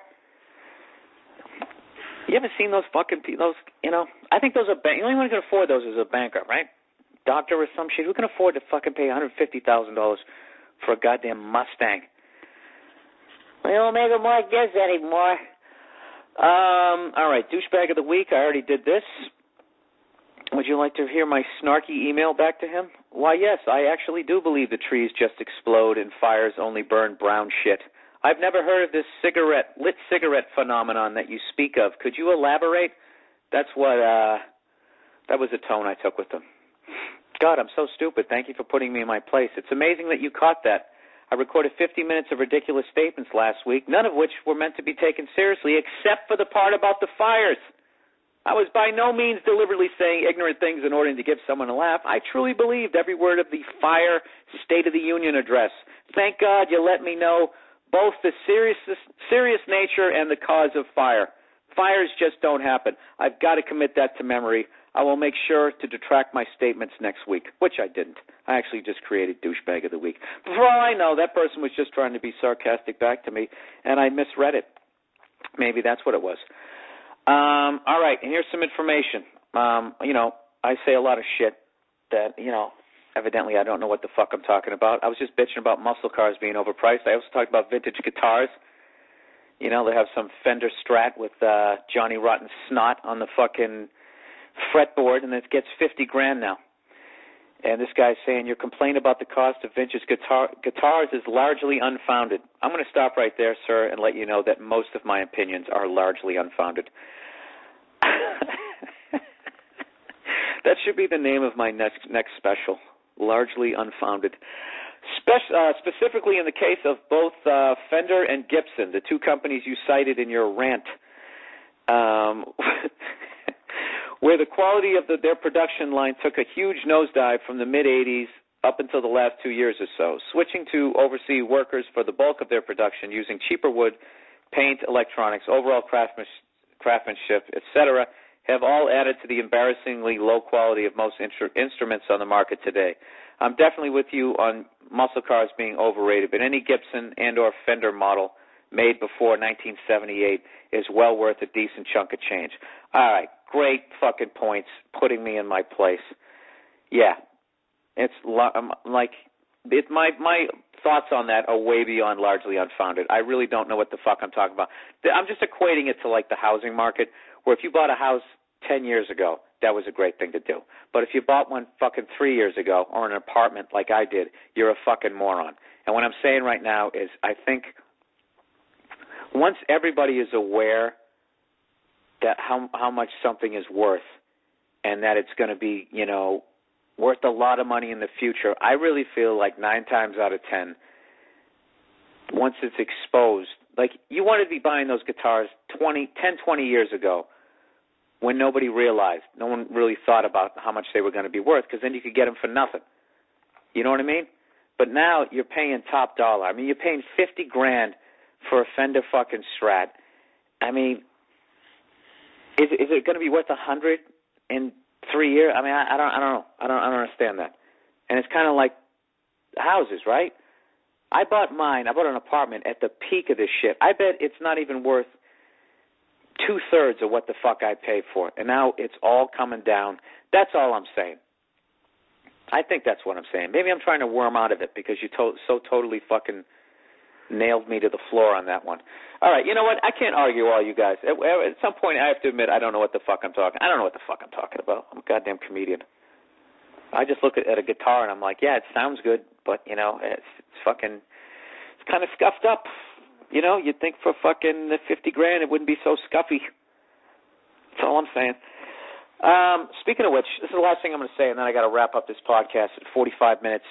You ever seen those fucking people? I think those are the only one who can afford those is a banker, right? Doctor or some shit. Who can afford to fucking pay $150,000 for a goddamn Mustang? We don't make them like this anymore. All right, douchebag of the week. I already did this. Would you like to hear my snarky email back to him? Why, yes, I actually do believe the trees just explode and fires only burn brown shit. I've never heard of this lit cigarette phenomenon that you speak of. Could you elaborate? That's what, that was the tone I took with them. God, I'm so stupid. Thank you for putting me in my place. It's amazing that you caught that. I recorded 50 minutes of ridiculous statements last week, none of which were meant to be taken seriously, except for the part about the fires. I was by no means deliberately saying ignorant things in order to give someone a laugh. I truly believed every word of the fire State of the Union address. Thank God you let me know both the serious nature and the cause of fire. Fires just don't happen. I've got to commit that to memory. I will make sure to detract my statements next week, which I didn't. I actually just created Douchebag of the Week. But for all I know, that person was just trying to be sarcastic back to me, and I misread it. Maybe that's what it was. All right, and here's some information. I say a lot of shit that, evidently I don't know what the fuck I'm talking about. I was just bitching about muscle cars being overpriced. I also talked about vintage guitars. They have some Fender Strat with Johnny Rotten snot on the fucking fretboard, and it gets $50,000 now. And this guy's saying your complaint about the cost of vintage guitars is largely unfounded. I'm going to stop right there, sir, and let you know that most of my opinions are largely unfounded. That should be the name of my next special, largely unfounded. Specifically in the case of both Fender and Gibson, the two companies you cited in your rant, where the quality of their production line took a huge nosedive from the mid-'80s up until the last 2 years or so, switching to oversee workers for the bulk of their production using cheaper wood, paint, electronics, overall craftsmanship, etc., have all added to the embarrassingly low quality of most instruments on the market today. I'm definitely with you on muscle cars being overrated, but any Gibson and or Fender model made before 1978 is well worth a decent chunk of change. All right, great fucking points, putting me in my place. Yeah, it's my thoughts on that are way beyond largely unfounded. I really don't know what the fuck I'm talking about. I'm just equating it to like the housing market, where if you bought a house 10 years ago, that was a great thing to do. But if you bought one fucking 3 years ago, or an apartment like I did, you're a fucking moron. And what I'm saying right now is I think once everybody is aware that how much something is worth and that it's going to be, worth a lot of money in the future, I really feel like 9 times out of 10, once it's exposed, like you wanted to be buying those guitars 10, 20 years ago when nobody realized, no one really thought about how much they were going to be worth, because then you could get them for nothing. You know what I mean? But now you're paying top dollar. I mean, you're paying $50,000 for a Fender fucking Strat. I mean, is it going to be worth $100 in 3 years? I mean, I don't know. I don't understand that. And it's kind of like houses, right? I bought an apartment at the peak of this shit. I bet it's not even worth 2/3 of what the fuck I paid for it. And now it's all coming down. That's all I'm saying. I think that's what I'm saying. Maybe I'm trying to worm out of it because you so totally fucking nailed me to the floor on that one. All right, you know what? I can't argue all you guys. At some point, I have to admit I don't know what the fuck I'm talking. I don't know what the fuck I'm talking about. I'm a goddamn comedian. I just look at a guitar and I'm like, yeah, it sounds good, but it's fucking, it's kind of scuffed up. You'd think for fucking $50,000 it wouldn't be so scuffy. That's all I'm saying. Speaking of which, this is the last thing I'm going to say, and then I got to wrap up this podcast at 45 minutes.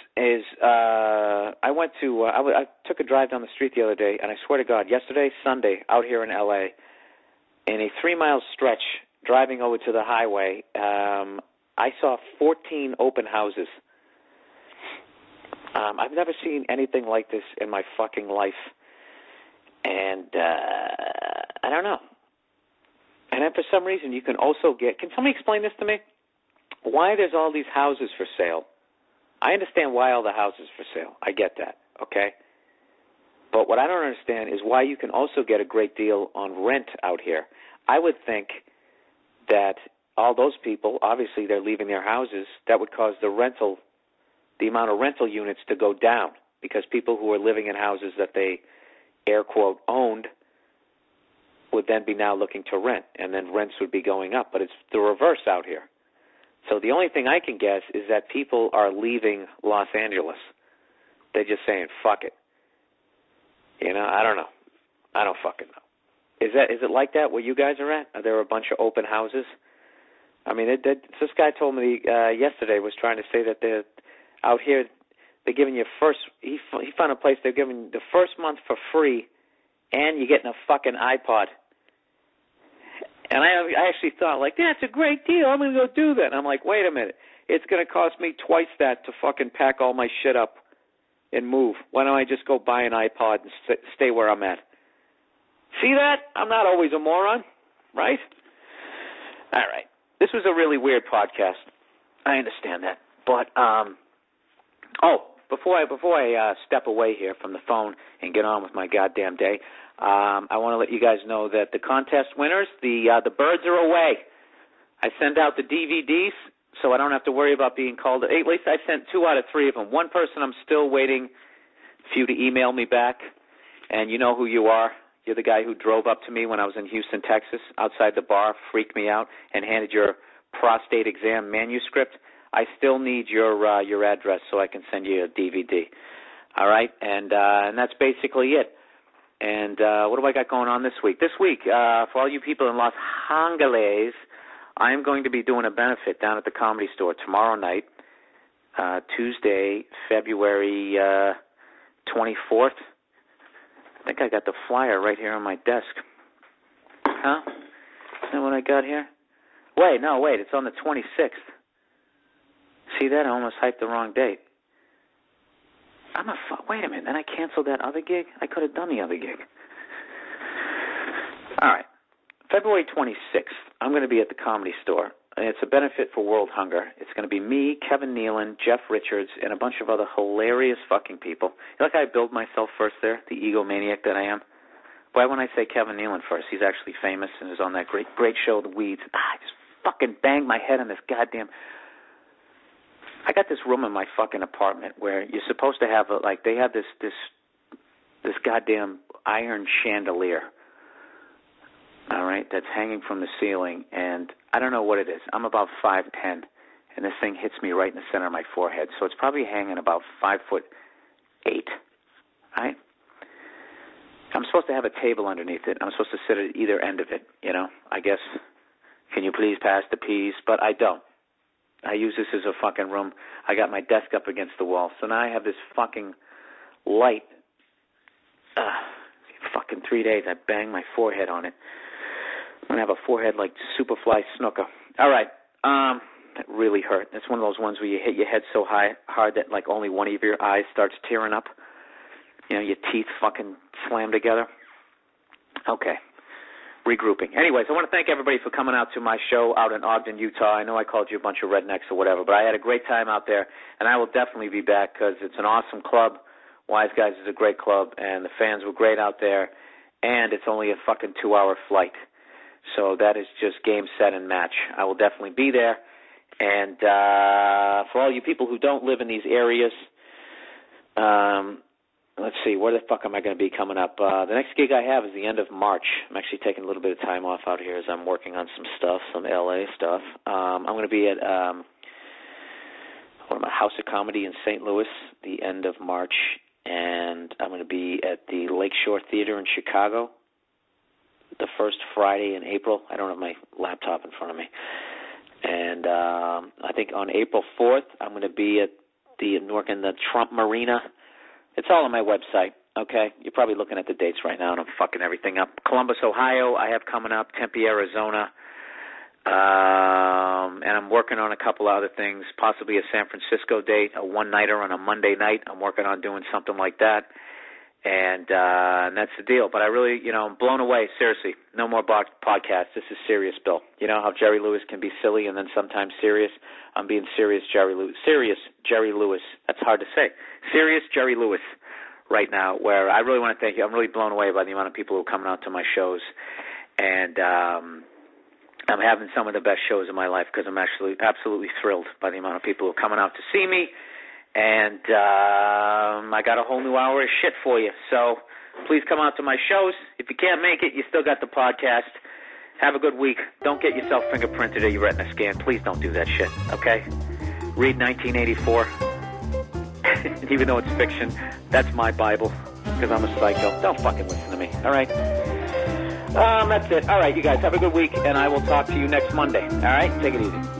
I took a drive down the street the other day, and I swear to God, yesterday, Sunday, out here in L.A., in a 3-mile stretch driving over to the highway, I saw 14 open houses. I've never seen anything like this in my fucking life. And I don't know. And then for some reason you can also can somebody explain this to me? Why there's all these houses for sale? I understand why all the houses for sale. I get that, okay? But what I don't understand is why you can also get a great deal on rent out here. I would think that all those people, obviously they're leaving their houses, that would cause the amount of rental units to go down, because people who are living in houses that they air quote owned would then be now looking to rent, and then rents would be going up. But it's the reverse out here. So the only thing I can guess is that people are leaving Los Angeles. They're just saying, fuck it. I don't know. I don't fucking know. Is it like that where you guys are at? Are there a bunch of open houses? I mean, this guy told me yesterday, was trying to say that they're out here, they're giving you he found a place they're giving the first month for free, and you're getting a fucking iPod. And I actually thought, like, that's a great deal. I'm going to go do that. And I'm like, wait a minute. It's going to cost me twice that to fucking pack all my shit up and move. Why don't I just go buy an iPod and stay where I'm at? See that? I'm not always a moron, right? All right. This was a really weird podcast. I understand that. But, before I step away here from the phone and get on with my goddamn day, I want to let you guys know that the contest winners, the birds are away. I send out the DVDs, so I don't have to worry about being called. At least I sent 2 out of 3 of them. One person I'm still waiting for you to email me back, and you know who you are. You're the guy who drove up to me when I was in Houston, Texas, outside the bar, freaked me out, and handed your prostate exam manuscript. I still need your address so I can send you a DVD. All right, and that's basically it. And what do I got going on this week? This week, for all you people in Los Angeles, I am going to be doing a benefit down at the Comedy Store tomorrow night, Tuesday, February 24th. I think I got the flyer right here on my desk. Huh? Is that what I got here? Wait, it's on the 26th. See that? I almost hyped the wrong date. Wait a minute, then I canceled that other gig? I could have done the other gig. All right. February 26th, I'm going to be at the Comedy Store. And it's a benefit for World Hunger. It's going to be me, Kevin Nealon, Jeff Richards, and a bunch of other hilarious fucking people. You know, like I billed myself first there, the egomaniac that I am? Why when I say Kevin Nealon first? He's actually famous and is on that great show, The Weeds. I just fucking banged my head on this goddamn... I got this room in my fucking apartment where you're supposed to have, they have this goddamn iron chandelier, all right, that's hanging from the ceiling, and I don't know what it is. I'm about 5'10", and this thing hits me right in the center of my forehead, so it's probably hanging about 5'8", right? I'm supposed to have a table underneath it. I'm supposed to sit at either end of it, you know, I guess. Can you please pass the peas? But I don't. I use this as a fucking room. I got my desk up against the wall. So now I have this fucking light. Fucking 3 days, I banged my forehead on it. I'm going to have a forehead like Superfly Snooker. All right. That really hurt. It's one of those ones where you hit your head so hard that like only one of your eyes starts tearing up. You know, your teeth fucking slam together. Okay. Regrouping. Anyways, I want to thank everybody for coming out to my show out in Ogden, Utah. I know I called you a bunch of rednecks or whatever, but I had a great time out there, and I will definitely be back because it's an awesome club. Wise Guys is a great club, and the fans were great out there, and it's only a fucking 2-hour flight. So that is just game, set, and match. I will definitely be there. And for all you people who don't live in these areas, let's see, where the fuck am I going to be coming up? The next gig I have is the end of March. I'm actually taking a little bit of time off out here as I'm working on some stuff, some LA stuff. I'm going to be at House of Comedy in St. Louis the end of March, and I'm going to be at the Lakeshore Theater in Chicago the first Friday in April. I don't have my laptop in front of me. And I think on April 4th, I'm going to be at the Trump Marina. It's all on my website, okay? You're probably looking at the dates right now, and I'm fucking everything up. Columbus, Ohio, I have coming up. Tempe, Arizona. And I'm working on a couple other things, possibly a San Francisco date, a one-nighter on a Monday night. I'm working on doing something like that. And that's the deal. But I really, I'm blown away, seriously. No more podcasts. This is serious, Bill. You know how Jerry Lewis can be silly and then sometimes serious? I'm being serious Jerry Lewis. Serious Jerry Lewis. That's hard to say. Serious Jerry Lewis right now, where I really want to thank you. I'm really blown away by the amount of people who are coming out to my shows. And I'm having some of the best shows in my life because I'm actually absolutely thrilled by the amount of people who are coming out to see me. And I got a whole new hour of shit for you. So please come out to my shows. If you can't make it, you still got the podcast. Have a good week. Don't get yourself fingerprinted at your retina scan. Please don't do that shit, okay? Read 1984. Even though it's fiction, that's my Bible because I'm a psycho. Don't fucking listen to me, all right? That's it. All right, you guys, have a good week, and I will talk to you next Monday. All right? Take it easy.